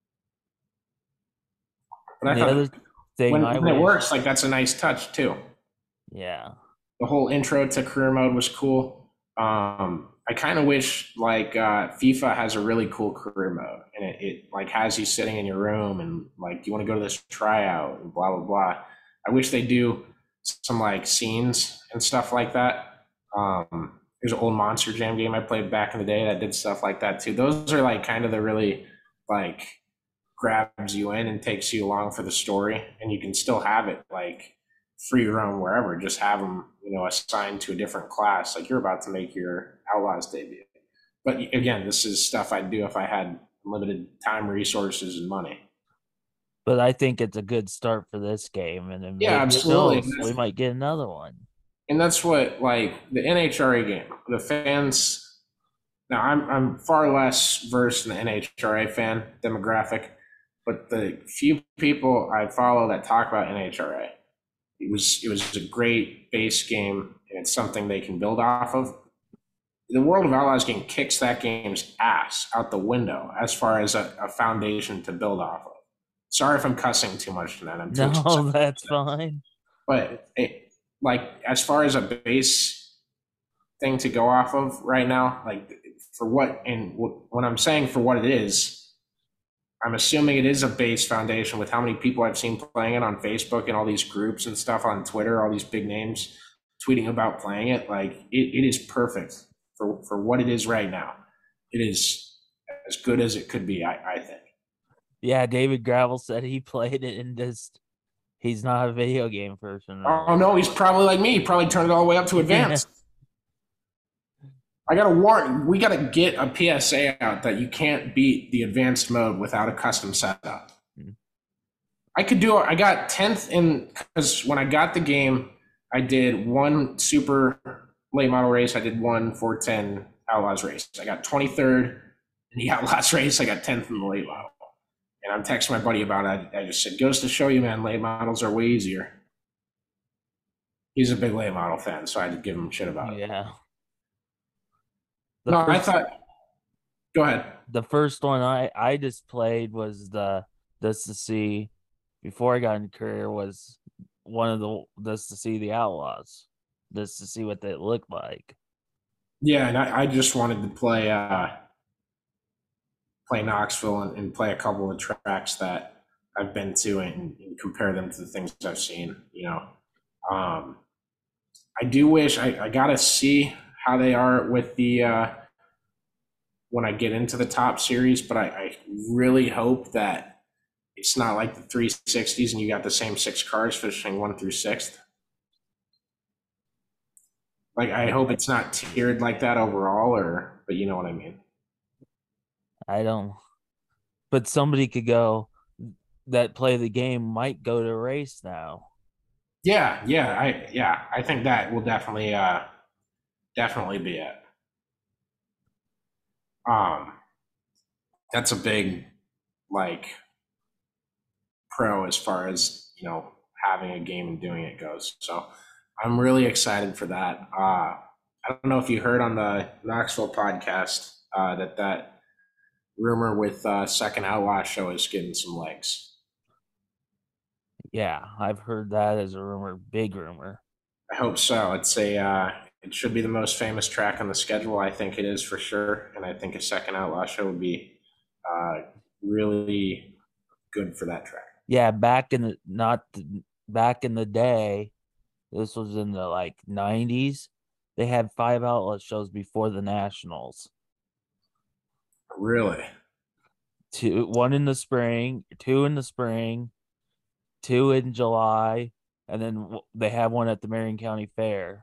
But I The thought other thing when, I when it wish- works, like that's a nice touch too. Yeah. The whole intro to career mode was cool. Um, I kind of wish like uh, FIFA has a really cool career mode, and it, it like has you sitting in your room and like, do you want to go to this tryout and blah blah blah. I wish they do some like scenes and stuff like that. Um, there's an old Monster Jam game I played back in the day that did stuff like that too. Those are like kind of the really like grabs you in and takes you along for the story, and you can still have it like free roam wherever. Just have them, you know, assigned to a different class. Like you're about to make your Outlaws debut. But again, this is stuff I'd do if I had limited time, resources, and money. But I think it's a good start for this game, and then Yeah, maybe absolutely. else, we might get another one. And that's what like the N H R A game, the fans. Now I'm I'm far less versed in the N H R A fan demographic, but the few people I follow that talk about N H R A, it was it was a great base game, and it's something they can build off of. The World of Outlaws game kicks that game's ass out the window as far as a, a foundation to build off of. Sorry if I'm cussing too much tonight. I'm too No, excited. that's fine. But it, like as far as a base thing to go off of right now, like for what and w- when I'm saying for what it is, I'm assuming it is a base foundation with how many people I've seen playing it on Facebook and all these groups and stuff on Twitter, all these big names tweeting about playing it. Like it, it is perfect for, for what it is right now. It is as good as it could be, I, I think. Yeah, David Gravel said he played it and just he's not a video game person. Oh no, he's probably like me. He probably turned it all the way up to advanced. I gotta warn. We gotta get a P S A out that you can't beat the advanced mode without a custom setup. Hmm. I could do. I got tenth in because when I got the game, I did one super late model race. I did one four ten Outlaws race. I got twenty-third in the Outlaws race. I got tenth in the late model. And I'm texting my buddy about it. I just said, goes to show you, man, late models are way easier. He's a big late model fan, so I had to give him shit about it. Yeah. The No, I first, thought, go ahead. the first one I, I just played was the just to see before I got in career was one of the just to see the Outlaws. Just to see what they look like. Yeah, and I, I just wanted to play uh, play Knoxville and, and play a couple of tracks that I've been to and, and compare them to the things I've seen. You know, um, I do wish I, I got to see how they are with the uh, when I get into the top series, but I, I really hope that it's not like the three sixties and you got the same six cars finishing one through sixth. Like, I hope it's not tiered like that overall, or, but you know what I mean. I don't but somebody could go that play the game might go to race now. Yeah, yeah, I, yeah, I think that will definitely, uh, definitely be it. Um, that's a big, like, pro as far as, you know, having a game and doing it goes. So I'm really excited for that. Uh, I don't know if you heard on the Knoxville podcast uh, that that rumor with uh, Second Outlaw show is getting some legs. Yeah, I've heard that as a rumor, big rumor. I hope so. It's a uh, it should be the most famous track on the schedule. I think it is for sure, and I think a Second Outlaw show would be uh, really good for that track. Yeah, back in the not the, back in the day, this was in the like nineties. They had five outlet shows before the nationals. Really? two, one in the spring, two in the spring, two in July, and then w- they have one at the Marion County Fair.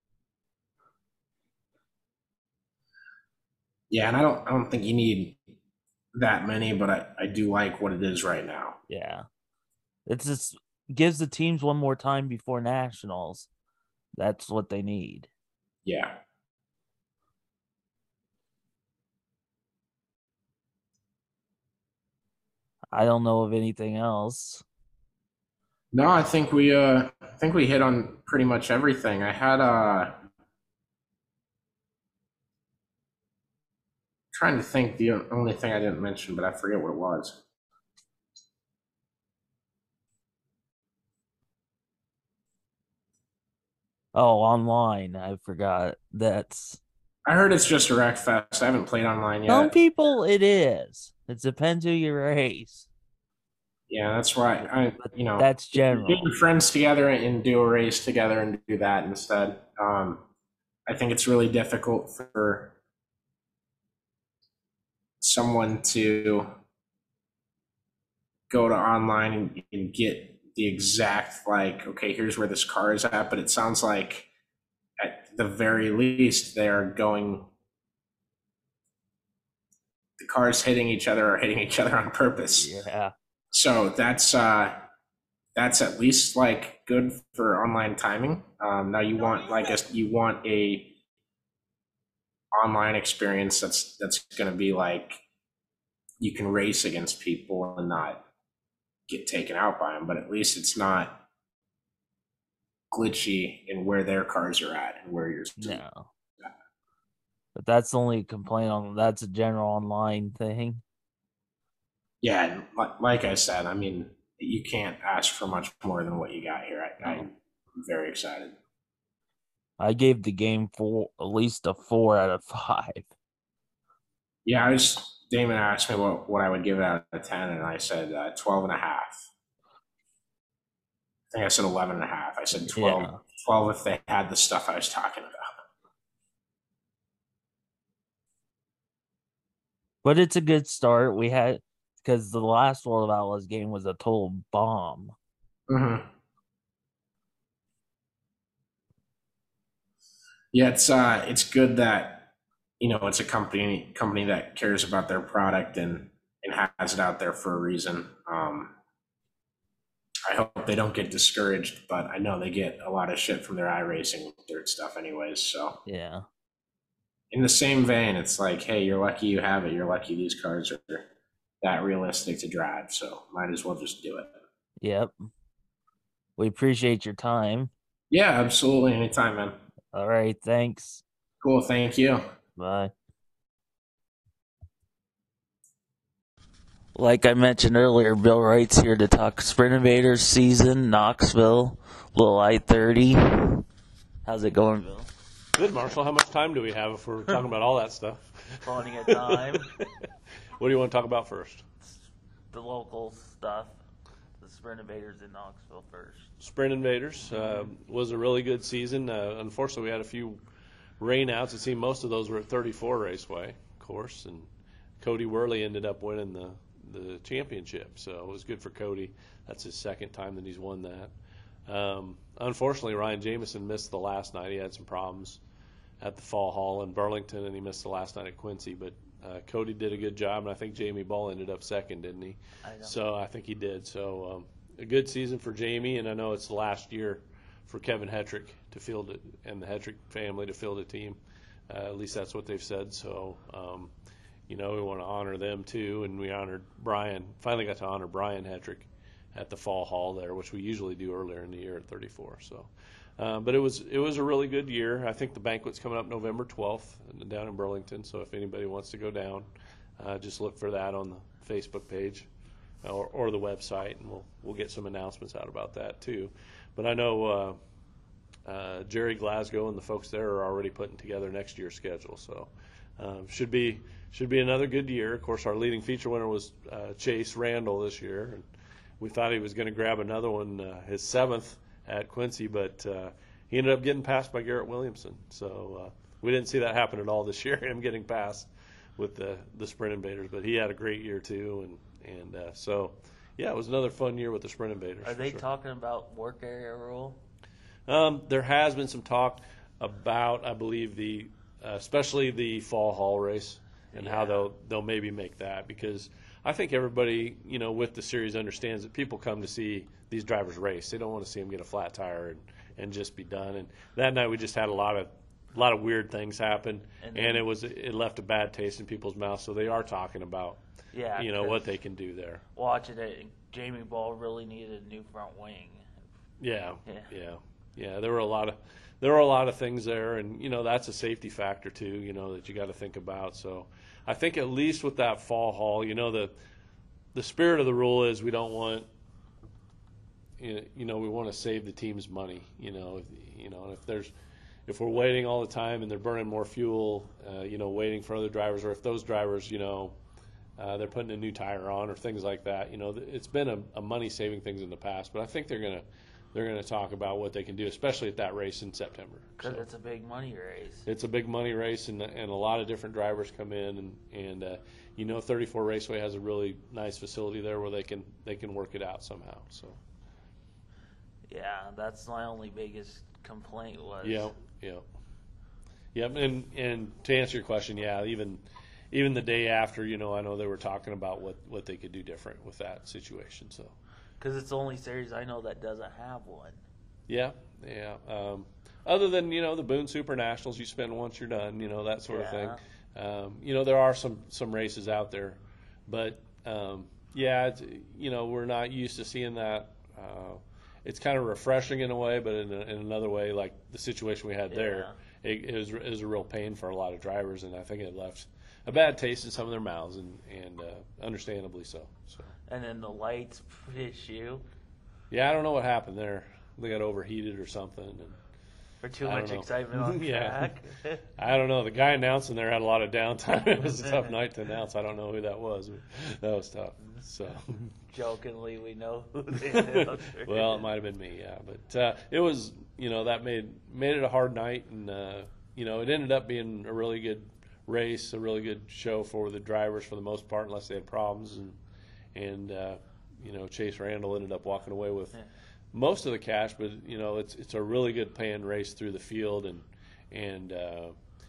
Yeah, and I don't I don't think you need that many, but I, I do like what it is right now. Yeah. It's just gives the teams one more time before nationals. That's what they need. Yeah. I don't know of anything else. No, I think we uh I think we hit on pretty much everything. I had uh trying to think the only thing I didn't mention, but I forget what it was. Oh, online. I forgot. That's I heard it's just a wreck fest. I haven't played online yet. some people it is. It depends who you race. Yeah, that's why I, you know, That's general. get your friends together and do a race together and do that instead. Um, I think it's really difficult for someone to go to online and, and get the exact, like, okay, here's where this car is at. But it sounds like at the very least they're going, the cars hitting each other or hitting each other on purpose. Yeah. So that's uh, that's at least like good for online timing. Um, now you want like a, you want a online experience that's that's going to be like you can race against people and not get taken out by them, but at least it's not glitchy in where their cars are at and where yours is. No. But that's the only complaint on that's a general online thing. Yeah, and li- like I said, I mean, you can't ask for much more than what you got here. I, I'm very excited. I gave the game four at least a four out of five. Yeah, I was, Damon asked me what, what I would give it out of ten, and I said uh, twelve and a half. I think I said eleven and a half. I said twelve, Yeah. twelve if they had the stuff I was talking about. But it's a good start. We had because the last World of Outlaws game was a total bomb. Mm-hmm. Yeah, it's uh, it's good that, you know, it's a company company that cares about their product and and has it out there for a reason. Um, I hope they don't get discouraged, but I know they get a lot of shit from their iRacing dirt stuff anyways. So Yeah. in the same vein, it's like, hey, you're lucky you have it. You're lucky these cars are that realistic to drive. So might as well just do it. Yep. We appreciate your time. Yeah, absolutely. Anytime, man. All right. Thanks. Cool. Thank you. Bye. Like I mentioned earlier, Bill Wright's here to talk Sprint Invaders season, Knoxville, little I thirty. How's it going, Bill? Good, Marshall. How much time do we have if we're talking about all that stuff? Plenty of time. What do you want to talk about first? The local stuff. The Sprint Invaders in Knoxville first. Sprint Invaders uh, was a really good season. Uh, unfortunately, we had a few rainouts. It seemed most of those were at thirty-four Raceway, of course, and Cody Worley ended up winning the, the championship. So it was good for Cody. That's his second time that he's won that. Um, unfortunately, Ryan Jamison missed the last night. He had some problems at the Fall Hall in Burlington, and he missed the last night at Quincy. But uh, Cody did a good job, and I think Jamie Ball ended up second, didn't he? I know. So I think he did. So um, a good season for Jamie, and I know it's the last year for Kevin Hetrick to field it and the Hetrick family to field a team. Uh, at least that's what they've said. So, um, you know, we want to honor them too, and we honored Brian. Finally got to honor Brian Hetrick at the Fall Hall there, which we usually do earlier in the year at thirty-four. So, uh, but it was it was a really good year. I think the banquet's coming up November twelfth down in Burlington. So if anybody wants to go down, uh, just look for that on the Facebook page or, or the website, and we'll we'll get some announcements out about that too. But I know uh, uh, Jerry Glasgow and the folks there are already putting together next year's schedule. So um, should be should be another good year. Of course, our leading feature winner was uh, Chase Randall this year, and we thought he was going to grab another one, uh, his seventh at Quincy, but uh, he ended up getting passed by Garrett Williamson. So uh, we didn't see that happen at all this year, him getting passed. with the the Sprint Invaders. But he had a great year too, and and uh, so yeah, it was another fun year with the Sprint Invaders. Are they sure. talking about work area rule? Um, there has been some talk about, I believe, the uh, especially the fall haul race and Yeah. how they'll they'll maybe make that, because I think everybody, you know, with the series understands that people come to see these drivers race. They don't want to see them get a flat tire and, and just be done. And that night we just had a lot of a lot of weird things happen, And and, then- it was it left a bad taste in people's mouths. So they are talking about, Yeah, you know, 'cause what they can do there. Watching it, Jamie Ball really needed a new front wing. Yeah, Yeah. yeah, yeah. There were a lot of there were a lot of things there, and you know that's a safety factor too. You know that you got to think about. So I think at least with that fall haul, you know the the spirit of the rule is we don't want you know we want to save the team's money. You know if, you know and if there's if we're waiting all the time and they're burning more fuel, uh, you know waiting for other drivers, or if those drivers you know. Uh, they're putting a new tire on or things like that. You know, it's been a, a money-saving things in the past, but I think they're gonna they're gonna talk about what they can do, especially at that race in September. Because So it's a big money race. it's a big money race, and and a lot of different drivers come in, and and uh, you know, thirty-four Raceway has a really nice facility there where they can they can work it out somehow. So Yeah, that's my only biggest complaint was. yeah, yeah, yep. And and to answer your question, yeah, even. Even the day after, you know, I know they were talking about what, what they could do different with that situation. So, Because it's the only series I know that doesn't have one. yeah, yeah. Um, other than, you know, the Boone Super Nationals, you spend once you're done, you know, that sort of thing. Um, you know, there are some, some races out there. But, um, yeah, it's, you know, we're not used to seeing that. Uh, it's kind of refreshing in a way, but in, a, in another way, like the situation we had there, it, it, was, it was a real pain for a lot of drivers, and I think it left a bad taste in some of their mouths, and, and uh, understandably so. So, And then the lights issue yeah, I don't know what happened there. They got overheated or something. And for too I don't much know. excitement on Yeah. track. I don't know. The guy announcing there had a lot of downtime. It was a tough night to announce. I don't know who that was. But that was tough. So, Jokingly, we know who they announced. well, it might have been me, yeah. But uh, it was, you know, that made made it a hard night, and uh, you know, it ended up being a really good race, a really good show for the drivers for the most part, unless they had problems, and and uh, you know, Chase Randall ended up walking away with Yeah. most of the cash, but you know, it's it's a really good paying race through the field, and and uh,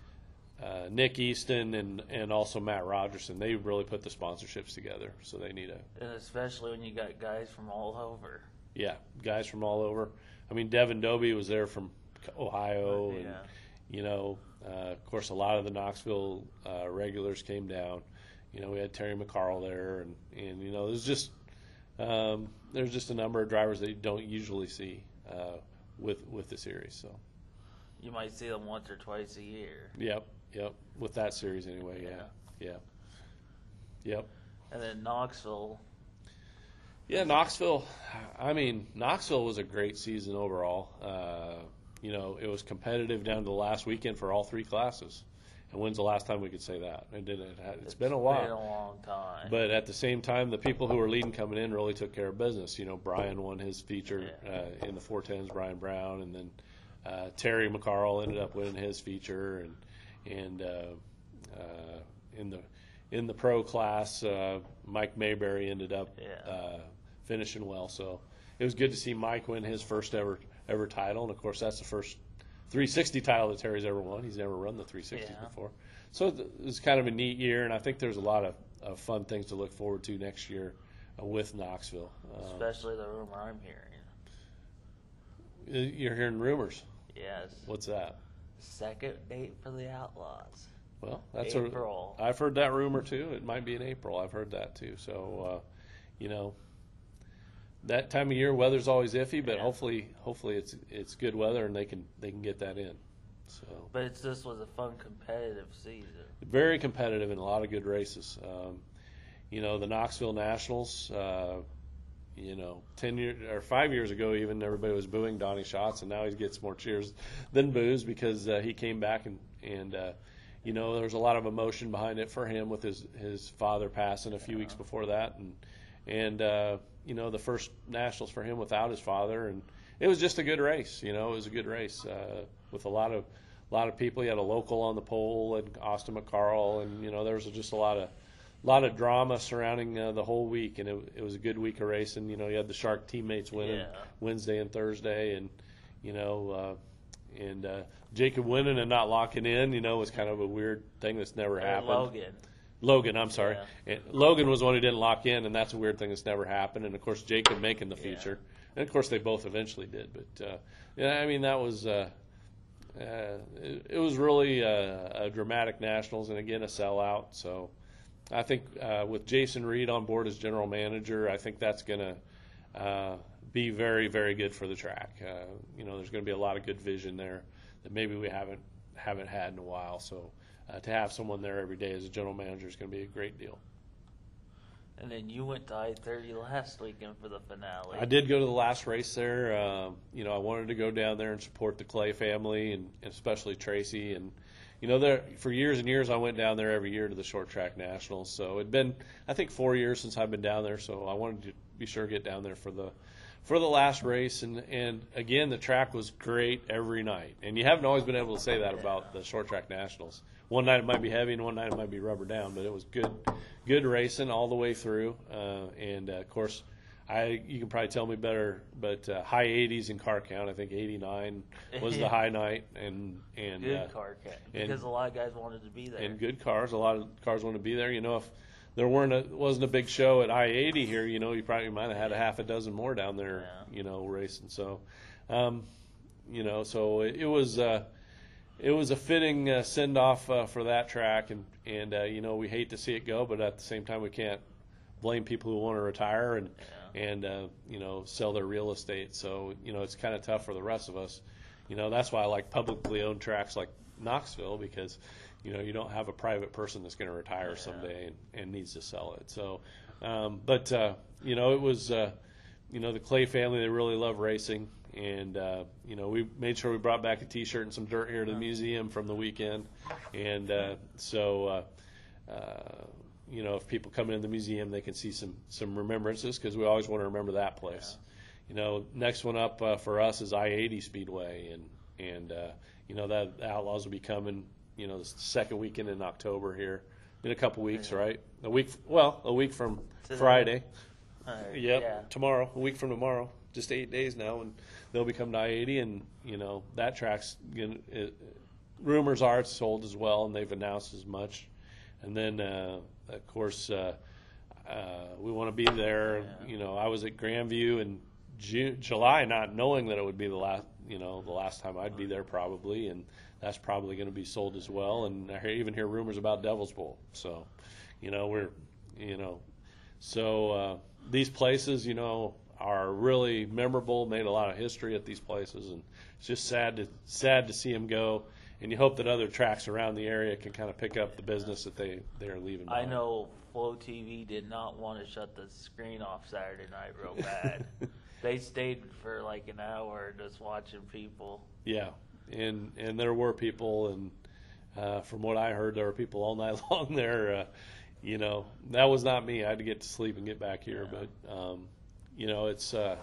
uh, Nick Easton and and also Matt Rogerson, they really put the sponsorships together, so they need a And especially when you got guys from all over. yeah guys from all over. I mean, Devin Dobie was there from Ohio, and Yeah. you know, uh, of course, a lot of the Knoxville uh, regulars came down. You know, we had Terry McCarl there, and, and you know, there's just um, there's just a number of drivers that you don't usually see uh, with with the series. So, You might see them once or twice a year. yep, yep, with that series anyway, yeah, yeah, yep. And then Knoxville, Yeah, Knoxville. I mean, Knoxville was a great season overall. Uh, you know, it was competitive down to the last weekend for all three classes. And when's the last time we could say that? It didn't. It's been a while. been a long time. But at the same time, the people who were leading coming in really took care of business. You know, Brian won his feature Yeah. uh, in the four tens, Brian Brown, and then uh, Terry McCarl ended up winning his feature, and and uh, uh, in the in the pro class, uh, Mike Mayberry ended up Yeah. uh, finishing well. So it was good to see Mike win his first ever ever title, and of course that's the first three sixty title that Terry's ever won. He's never run the three sixties Yeah. before. So it was kind of a neat year, and I think there's a lot of, of fun things to look forward to next year uh, with Knoxville. Um, Especially the rumor I'm hearing. you're hearing rumors. Yes. What's that? Second date for the Outlaws. Well, that's April. a. I've heard that rumor too. It might be in April. I've heard that too. So, uh, you know, that time of year, weather's always iffy, but Yeah. hopefully, hopefully it's it's good weather and they can they can get that in. So But it's this was a fun competitive season. very competitive and a lot of good races. Um, you know, the Knoxville Nationals. Uh, you know, ten years or five years ago, even everybody was booing Donnie Schatz, and now he gets more cheers than boos because uh, he came back and and uh, you know, there was a lot of emotion behind it for him with his his father passing a few weeks before that, and and uh, you know, the first Nationals for him without his father, and it was just a good race. You know, it was a good race uh, with a lot of a lot of people. You had a local on the pole and Austin McCarl, and you know there was just a lot of a lot of drama surrounding uh, the whole week, and it, it was a good week of racing. You know, you had the Shark teammates winning Yeah. Wednesday and Thursday, and you know, uh, and uh, Jacob winning and not locking in, you know, was kind of a weird thing that's never And happened. Logan. Logan, I'm sorry. Yeah. And Logan was the one who didn't lock in, and that's a weird thing that's never happened. And of course, Jacob making the feature, and of course they both eventually did. But uh, yeah, I mean that was uh, uh, it, it was really a, a dramatic nationals, and again a sellout. So I think uh, with Jason Reed on board as general manager, I think that's going to uh, be very, very good for the track. Uh, you know, there's going to be a lot of good vision there that maybe we haven't haven't had in a while. So. Uh, to have someone there every day as a general manager is going to be a great deal. And then you went to I thirty last weekend for the finale. I did go to the last race there. Um, you know, I wanted to go down there and support the Clay family, and, and especially Tracy. And you know, there for years and years, I went down there every year to the Short Track Nationals. So it'd been, I think, four years since I've been down there. So I wanted to be sure to get down there for the for the last race. And and again, the track was great every night. And you haven't always been able to say that about the Short Track Nationals. One night it might be heavy, and one night it might be rubber down, but it was good, good racing all the way through. Uh, and uh, of course, I you can probably tell me better, but uh, high eighties in car count. I think eighty-nine was the high night, and and Good uh, car count, and- because a lot of guys wanted to be there. and good cars. A lot of cars want to be there. You know, if there weren't a, wasn't a big show at I eighty here, you know, you probably might have had a half a dozen more down there, Yeah. you know, racing. So, um, you know, so it, it was. Uh, It was a fitting uh, send-off uh, for that track, and and uh, you know we hate to see it go, but at the same time we can't blame people who want to retire and Yeah. and uh, you know sell their real estate. So you know it's kind of tough for the rest of us. You know that's why I like publicly owned tracks like Knoxville, because you know you don't have a private person that's going to retire someday and, and needs to sell it. So, um, but uh, you know it was uh, you know the Clay family, they really love racing. And, uh, you know, we made sure we brought back a T-shirt and some dirt here to the museum from the weekend. And uh, so, uh, uh, you know, if people come into the museum, they can see some, some remembrances, because we always want to remember that place. Yeah. You know, next one up uh, for us is I eighty Speedway. And, and uh, you know, that Outlaws will be coming, you know, the second weekend in October here in a couple weeks, yeah. right? A week, well, a week from Today. Friday. Uh, yep, yeah. tomorrow, a week from tomorrow. Just eight days now, and they'll become to I eighty, and you know that track's gonna, it, rumors are it's sold as well, and they've announced as much. And then, uh, of course, uh, uh, we want to be there. Yeah. You know, I was at Grandview in June, July, not knowing that it would be the last, you know, the last time I'd be there probably, and that's probably going to be sold as well. And I even hear rumors about Devil's Bowl. So, you know, we're, you know, so uh, these places, you know, are really memorable, made a lot of history at these places, and it's just sad to sad to see them go. And you hope that other tracks around the area can kind of pick up the business that they, they are leaving I behind. know Flow T V did not want to shut the screen off Saturday night real bad. They stayed for like an hour just watching people. Yeah, and and there were people, and uh, from what I heard, there were people all night long there. Uh, you know, that was not me. I had to get to sleep and get back here, Yeah. but. Um, You know, it's uh,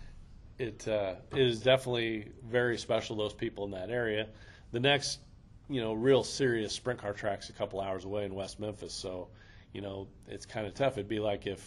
it uh, it is definitely very special, those people in that area. The next, you know, real serious sprint car track's a couple hours away in West Memphis, so, you know, it's kind of tough. It'd be like if,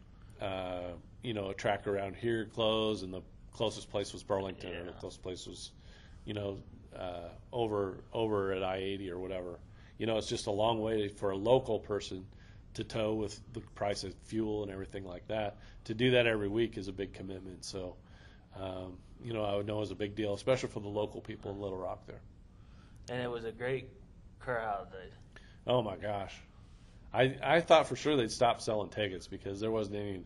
uh, you know, a track around here closed and the closest place was Burlington, Yeah. or the closest place was, you know, uh, over over at I eighty or whatever. You know, it's just a long way for a local person to tow with the price of fuel and everything like that. To do that every week is a big commitment. So, um, you know, I would know it's a big deal, especially for the local people in Little Rock there. And it was a great crowd. Oh my gosh. I I thought for sure they'd stop selling tickets, because there wasn't any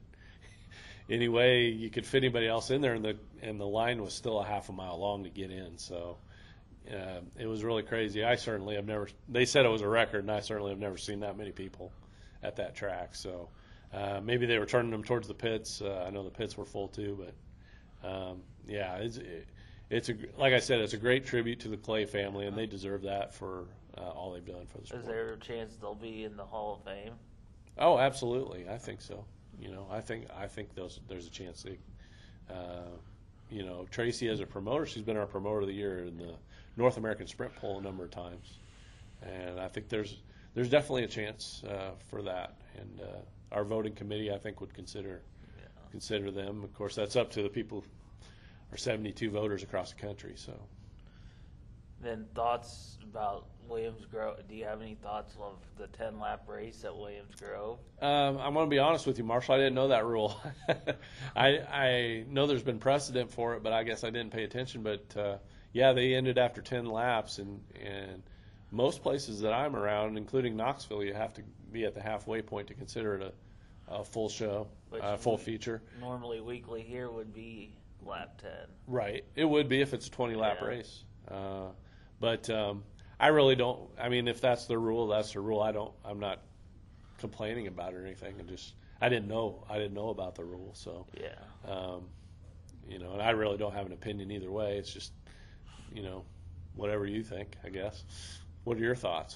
any way you could fit anybody else in there, and the and the line was still a half a mile long to get in. So uh, it was really crazy. I certainly have never. They said it was a record, and I certainly have never seen that many people at that track. So uh, maybe they were turning them towards the pits. Uh, I know the pits were full too, but um, yeah, it's it, it's a like I said, it's a great tribute to the Clay family, and they deserve that for uh, all they've done for the sport. Is there a chance they'll be in the Hall of Fame? Oh, absolutely. I think so. You know, I think I think those, there's a chance they, uh, you know, Tracy as a promoter, she's been our promoter of the year in the North American Sprint Pole a number of times, and I think there's there's definitely a chance uh, for that. And uh, our voting committee, I think, would consider yeah. consider them. Of course, that's up to the people, our seventy-two voters across the country. So, then thoughts about Williams Grove? Do you have any thoughts of the ten lap race at Williams Grove? Um, I'm going to be honest with you, Marshall. I didn't know that rule. I I know there's been precedent for it, but I guess I didn't pay attention. But uh, yeah, they ended after ten laps, and and most places that I'm around, including Knoxville, you have to be at the halfway point to consider it a, a full show, a full feature. Normally, weekly here would be lap ten. Right. It would be if it's a twenty lap yeah. race. Uh, but um, I really don't. I mean, if that's the rule, that's the rule. I don't. I'm not complaining about it or anything. I just I didn't know. I didn't know about the rule. So yeah. Um, you know, and I really don't have an opinion either way. It's just, you know, whatever you think, I guess. What are your thoughts?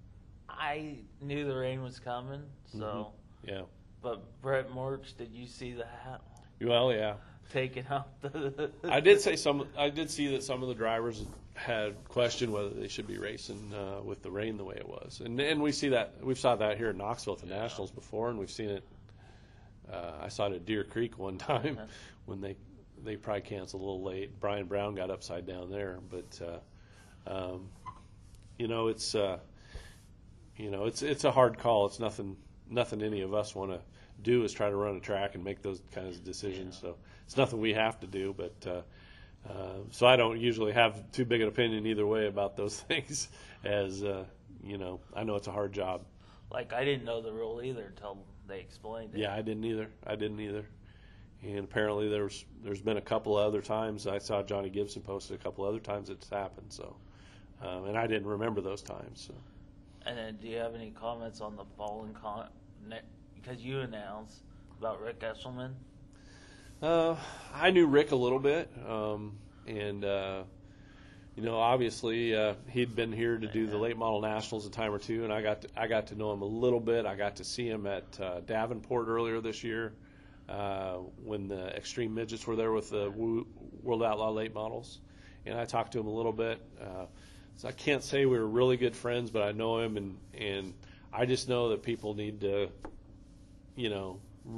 I knew the rain was coming, so. Mm-hmm. Yeah. But Brett Morch, did you see that? Well, yeah. Taking out the. I did say some. I did see that some of the drivers had questioned whether they should be racing uh, with the rain the way it was, and and we see that we've saw that here at Knoxville at the yeah. Nationals before, and we've seen it. Uh, I saw it at Deer Creek one time uh-huh. when they they probably canceled a little late. Brian Brown got upside down there, but uh, um, you know it's uh, you know it's it's a hard call. It's nothing nothing any of us want to do is try to run a track and make those kinds of decisions. Yeah. So it's nothing we have to do, but uh, uh, so I don't usually have too big an opinion either way about those things. As uh, you know, I know it's a hard job. Like I didn't know the rule either until they explained it. Yeah, I didn't either. I didn't either. And apparently there's there's been a couple of other times. I saw Johnny Gibson posted a couple other times it's happened. So, um, and I didn't remember those times. So. And then, do you have any comments on the fallen con? Because you announced about Rick Esselman. Uh, I knew Rick a little bit, um, and uh, you know, obviously uh, he'd been here to do the late model nationals a time or two, and I got to, I got to know him a little bit. I got to see him at uh, Davenport earlier this year uh, when the Extreme Midgets were there with the World Outlaw late models, and I talked to him a little bit. Uh, so I can't say we were really good friends, but I know him, and and I just know that people need to, you know.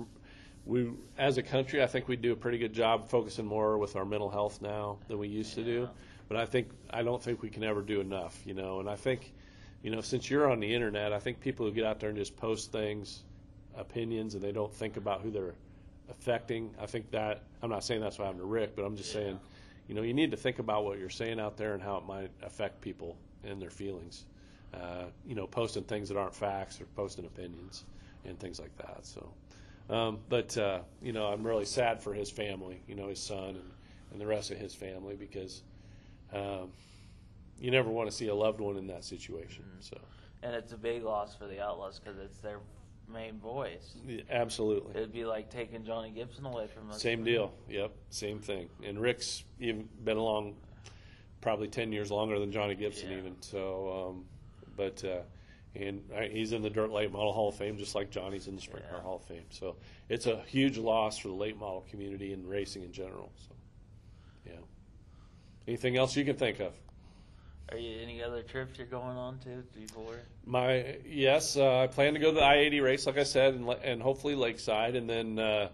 We, as a country, I think we do a pretty good job focusing more with our mental health now than we used to do. But I think I don't think we can ever do enough, you know. And I think, you know, since you're on the internet, I think people who get out there and just post things, opinions, and they don't think about who they're affecting. I think that I'm not saying that's what happened to Rick, but I'm just yeah. saying, you know, you need to think about what you're saying out there and how it might affect people and their feelings. Uh, you know, posting things that aren't facts or posting opinions and things like that. So. Um, but, uh, you know, I'm really sad for his family, you know, his son and, and the rest of his family, because um, you never want to see a loved one in that situation. Mm-hmm. So, and it's a big loss for the Outlaws because it's their main voice. Yeah, absolutely. It would be like taking Johnny Gibson away from us. Same deal. Yep, same thing. And Rick's even been along probably ten years longer than Johnny Gibson yeah. even. So, um, but uh, – and he's in the Dirt Late Model Hall of Fame, just like Johnny's in the Sprint Car yeah. Hall of Fame. So it's a huge loss for the late model community and racing in general. So, yeah. Anything else you can think of? Are you any other trips you're going on to before? My yes, uh, I plan to go to the I eighty race, like I said, and, and hopefully Lakeside. And then uh,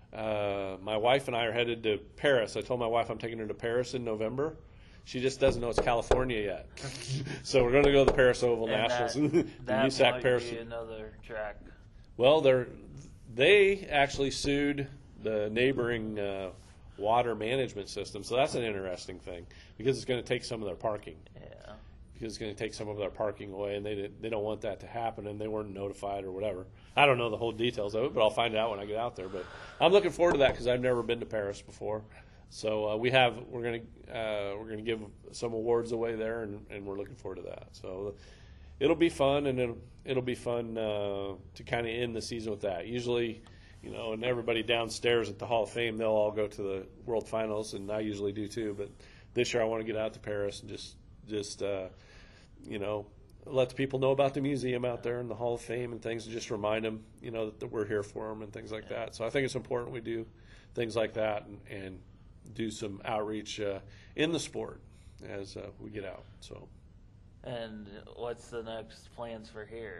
uh, my wife and I are headed to Paris. I told my wife I'm taking her to Paris in November. She just doesn't know it's California yet. So we're going to go to the Paris Oval and Nationals. That, that U S A C might Paris. be another track. Well, they're, they actually sued the neighboring uh, water management system. So that's an interesting thing because it's going to take some of their parking. Yeah. Because it's going to take some of their parking away, and they they don't want that to happen, and they weren't notified or whatever. I don't know the whole details of it, but I'll find out when I get out there. But I'm looking forward to that because I've never been to Paris before. So uh, we have we're gonna uh, we're gonna give some awards away there, and, and we're looking forward to that. So it'll be fun, and it'll it'll be fun uh, to kind of end the season with that. Usually, you know, and everybody downstairs at the Hall of Fame, they'll all go to the World Finals, and I usually do too. But this year, I want to get out to Paris and just just uh, you know let the people know about the museum out there and the Hall of Fame and things, and just remind them, you know, that we're here for them and things like that. So I think it's important we do things like that, and. and do some outreach uh, in the sport as uh, we get out. So, And what's the next plans for here?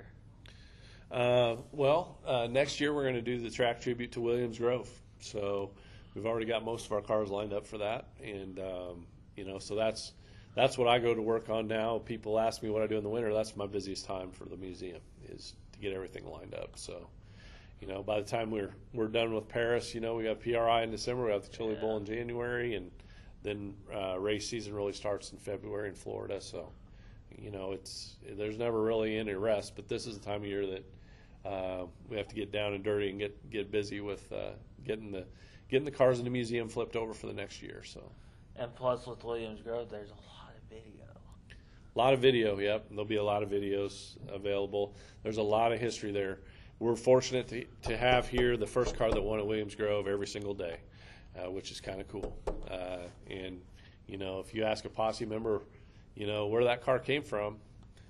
uh, well, uh, next year we're going to do the track tribute to Williams Grove. So we've already got most of our cars lined up for that, and um, you know, so that's that's what I go to work on now. People ask me what I do in the winter. That's my busiest time for the museum, is to get everything lined up. So, you know, by the time we're we're done with Paris, you know, we got P R I in December, we got the Chili Yeah. Bowl in January, and then uh, race season really starts in February in Florida. So, you know, it's there's never really any rest, but this is the time of year that uh, we have to get down and dirty and get get busy with uh, getting the getting the cars in the museum flipped over for the next year. So, And plus with Williams Grove, there's a lot of video. a lot of video. Yep, there'll be a lot of videos available. There's a lot of history there. We're fortunate to, to have here the first car that won at Williams Grove every single day, uh, which is kind of cool. Uh, and, you know, if you ask a posse member, you know, where that car came from,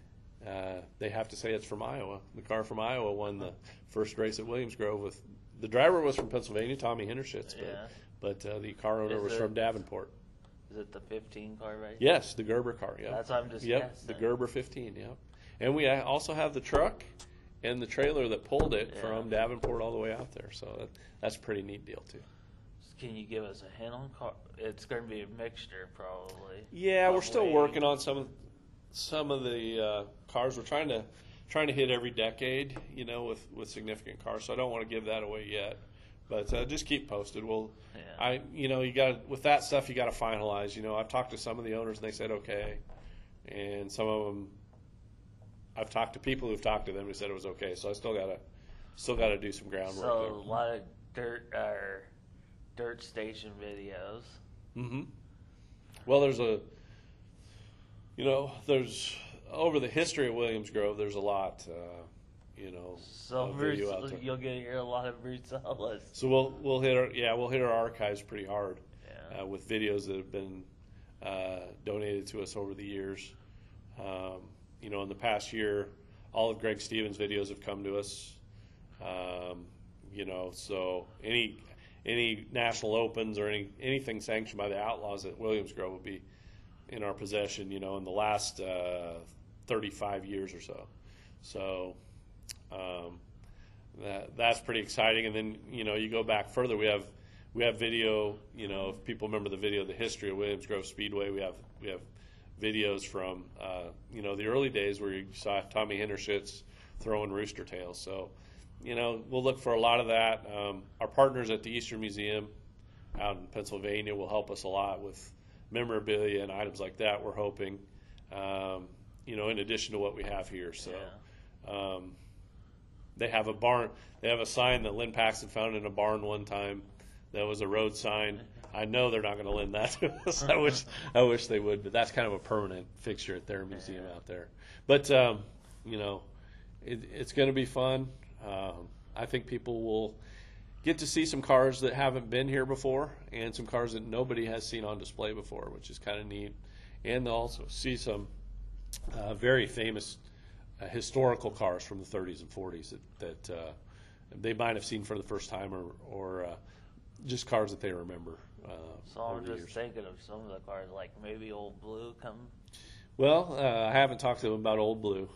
uh, they have to say it's from Iowa. The car from Iowa won the first race at Williams Grove. With the driver was from Pennsylvania, Tommy Hendershitz, but, Yeah. but uh, the car owner Is was it- from Davenport. Is it the fifteen car race? Yes, the Gerber car. Yeah, That's what I'm just Yep, guessing. the Gerber fifteen. Yep, and we also have the truck and the trailer that pulled it Yeah. from Davenport all the way out there. So that, that's a pretty neat deal too. Can you give us a hint on car? It's going to be a mixture, probably. Yeah, we're of still weight. working on some of some of the uh, cars. We're trying to trying to hit every decade, you know, with, with significant cars. So I don't want to give that away yet, but uh, just keep posted. We'll, Yeah. I, you know, you got with that stuff, you got to finalize. You know, I've talked to some of the owners and they said okay, and some of them, I've talked to people who've talked to them who said it was okay. So I still gotta still gotta do some groundwork So there. a lot of dirt or dirt station videos. Mm-hmm. Well, there's a, you know, there's over the history of Williams Grove, there's a lot, uh, you know, So of Bruce, video out there. you'll get to hear a lot of Bruce Ellis. So we'll we'll hit our yeah we'll hit our archives pretty hard Yeah. uh, with videos that have been uh, donated to us over the years. Um, you know, in the past year, all of Greg Stevens' videos have come to us. Um, you know, so any any national opens or any anything sanctioned by the Outlaws at Williams Grove will be in our possession. You know, in the last uh, thirty-five years or so. So. Um, that that's pretty exciting. And then, you know, you go back further, we have we have video, you know, if people remember the video of the history of Williams Grove Speedway, we have we have videos from uh, you know, the early days where you saw Tommy Hendershitz throwing rooster tails. So, you know, we'll look for a lot of that. Um, our partners at the Eastern Museum out in Pennsylvania will help us a lot with memorabilia and items like that, we're hoping, um, you know, in addition to what we have here. So Yeah. um, they have a barn. They have a sign that Lynn Paxton found in a barn one time. That was a road sign. I know they're not going to lend that to us. I wish, I wish they would, but that's kind of a permanent fixture at their museum out there. But um, you know, it, it's going to be fun. Um, I think people will get to see some cars that haven't been here before, and some cars that nobody has seen on display before, which is kind of neat. And they'll also see some uh, very famous Uh, historical cars from the thirties and forties that, that uh, they might have seen for the first time, or, or uh, just cars that they remember. Uh, So over I'm the just years. thinking of some of the cars, like maybe Old Blue come. Well, uh, I haven't talked to them about Old Blue.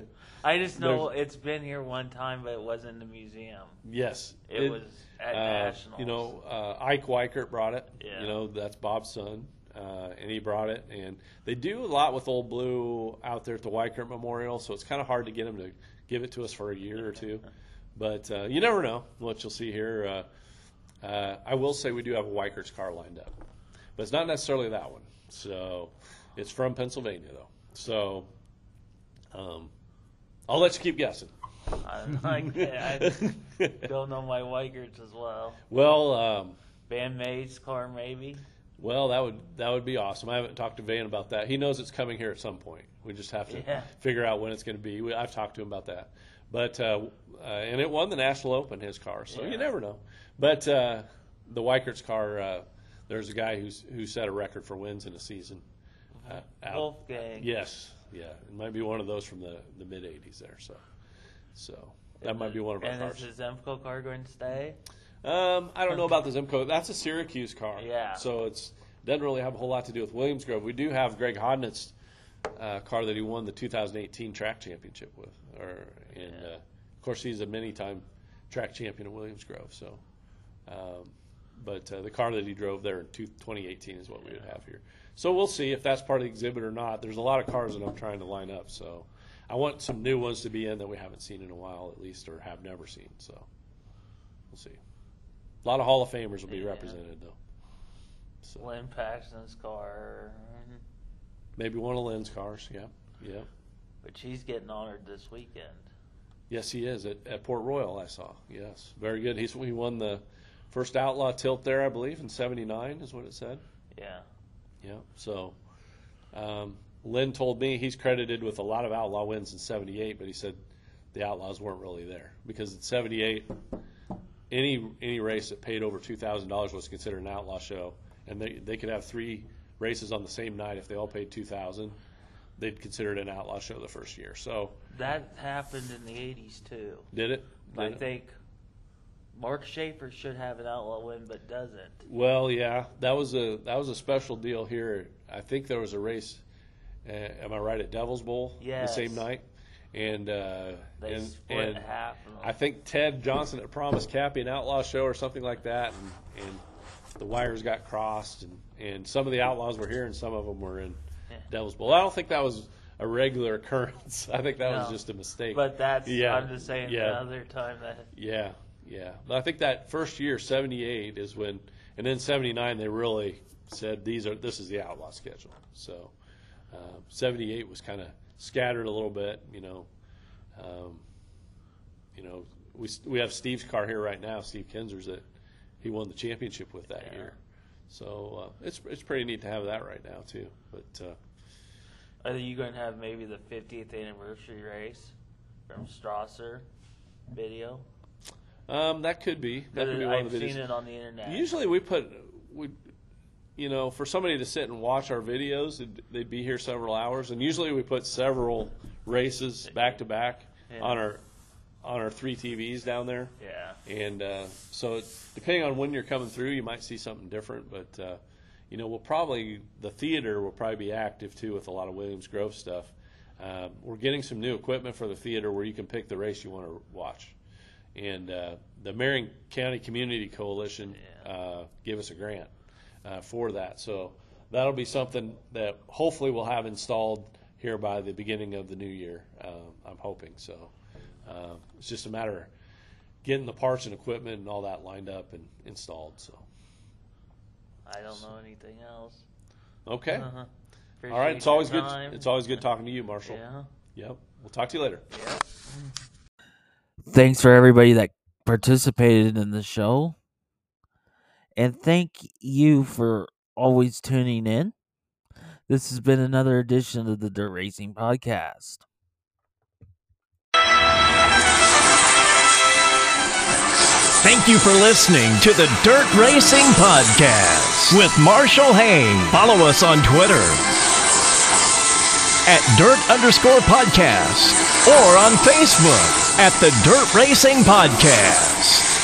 I just know it's been here one time, but it wasn't in the museum. Yes, It, was at uh, Nationals. You know, uh, Ike Weichert brought it. Yeah. You know, that's Bob's son, uh, and he brought it. And they do a lot with Old Blue out there at the Weichert Memorial, so it's kind of hard to get them to give it to us for a year or two. But uh, you never know what you'll see here. Uh, uh, I will say we do have a Weichert's car lined up, but it's not necessarily that one. So it's from Pennsylvania, though. So um, I'll let you keep guessing. I'm like, I don't know my Weigerts as well. Well, um, Van May's car, maybe. well, that would that would be awesome. I haven't talked to Van about that. He knows it's coming here at some point. We just have to Yeah. figure out when it's going to be. We, I've talked to him about that. But uh, uh, and it won the National Open, his car. So Yeah. you never know. But uh, the Weichert's car, uh, there's a guy who's who set a record for wins in a season. Uh, out- Wolfgang. Yes, yeah, it might be one of those from the, the mid eighties there. So, so that might be one of our And cars. is his Zemco car going to stay? Um, I don't know about the Zimco. That's a Syracuse car. Yeah. So it's doesn't really have a whole lot to do with Williams Grove. We do have Greg Hodnett's uh, car that he won the two thousand eighteen track championship with. Or and Yeah. uh, of course he's a many-time track champion at Williams Grove. So, um, but uh, the car that he drove there in twenty eighteen is what we would have here. So we'll see if that's part of the exhibit or not. There's a lot of cars that I'm trying to line up. So I want some new ones to be in that we haven't seen in a while at least, or have never seen. So we'll see. A lot of Hall of Famers will be Yeah. represented, though. So Lynn Paxton's car, maybe one of Lynn's cars, yeah. Yeah. which he's getting honored this weekend. Yes, he is at, at Port Royal, I saw. Yes. Very good. He's He won the first Outlaw tilt there, I believe, in seventy-nine is what it said. Yeah. Yeah. So um, Lynn told me he's credited with a lot of Outlaw wins in seventy-eight, but he said the Outlaws weren't really there because in seventy-eight, any any race that paid over two thousand dollars was considered an Outlaw show, and they they could have three races on the same night if they all paid two thousand dollars. They'd consider it an Outlaw show the first year. So That happened in the eighties, too. did it? Did I it? think Mark Schaefer should have an outlaw win, but doesn't. Well, yeah, that was a that was a special deal here. I think there was a race. Uh, am I right at Devil's Bowl Yes. the same night? And uh, They and, split and half. And I think Ted Johnson had promised Cappy an Outlaw show or something like that, and, and the wires got crossed, and, and some of the Outlaws were here, and some of them were in Yeah. Devil's Bowl. I don't think that was a regular occurrence. I think that was No. just a mistake. But that's, Yeah. I'm just saying, Yeah. the other time that. Yeah, yeah. But I think that first year, seventy-eight, is when, and then seventy-nine, they really said these are this is the Outlaw schedule. So uh, seventy-eight was kind of scattered a little bit, you know. Um, you know, we we have Steve's car here right now, Steve Kinzer's, that he won the championship with that Yeah. year. So uh, it's it's pretty neat to have that right now too. But uh, Are you going to have maybe the fiftieth anniversary race from Strasser video? um, that could be that could be one I've of the videos. seen it on the internet. Usually we put we, you know, for somebody to sit and watch our videos, they'd, they'd be here several hours, and usually we put several races back to back Yeah. on our on our three T Vs down there. Yeah. And uh, so depending on when you're coming through, you might see something different. But, uh, you know, we'll probably, the theater will probably be active, too, with a lot of Williams Grove stuff. Um, we're getting some new equipment for the theater where you can pick the race you want to watch. And uh, the Marion County Community Coalition Yeah. uh, gave us a grant uh, for that. So that'll be something that hopefully we'll have installed here by the beginning of the new year. Um, I'm hoping so. Uh, it's just a matter of getting the parts and equipment and all that lined up and installed. So, I don't know anything else. okay, Uh-huh. all right. It's Appreciate always your good. time. It's always good talking to you, Marshall. Yeah. Yep. We'll talk to you later. Thanks for everybody that participated in the show. And thank you for always tuning in. This has been another edition of the Dirt Racing Podcast. Thank you for listening to the Dirt Racing Podcast with Marshall Hain. Follow us on Twitter at Dirt underscore podcast or on Facebook at the Dirt Racing Podcast.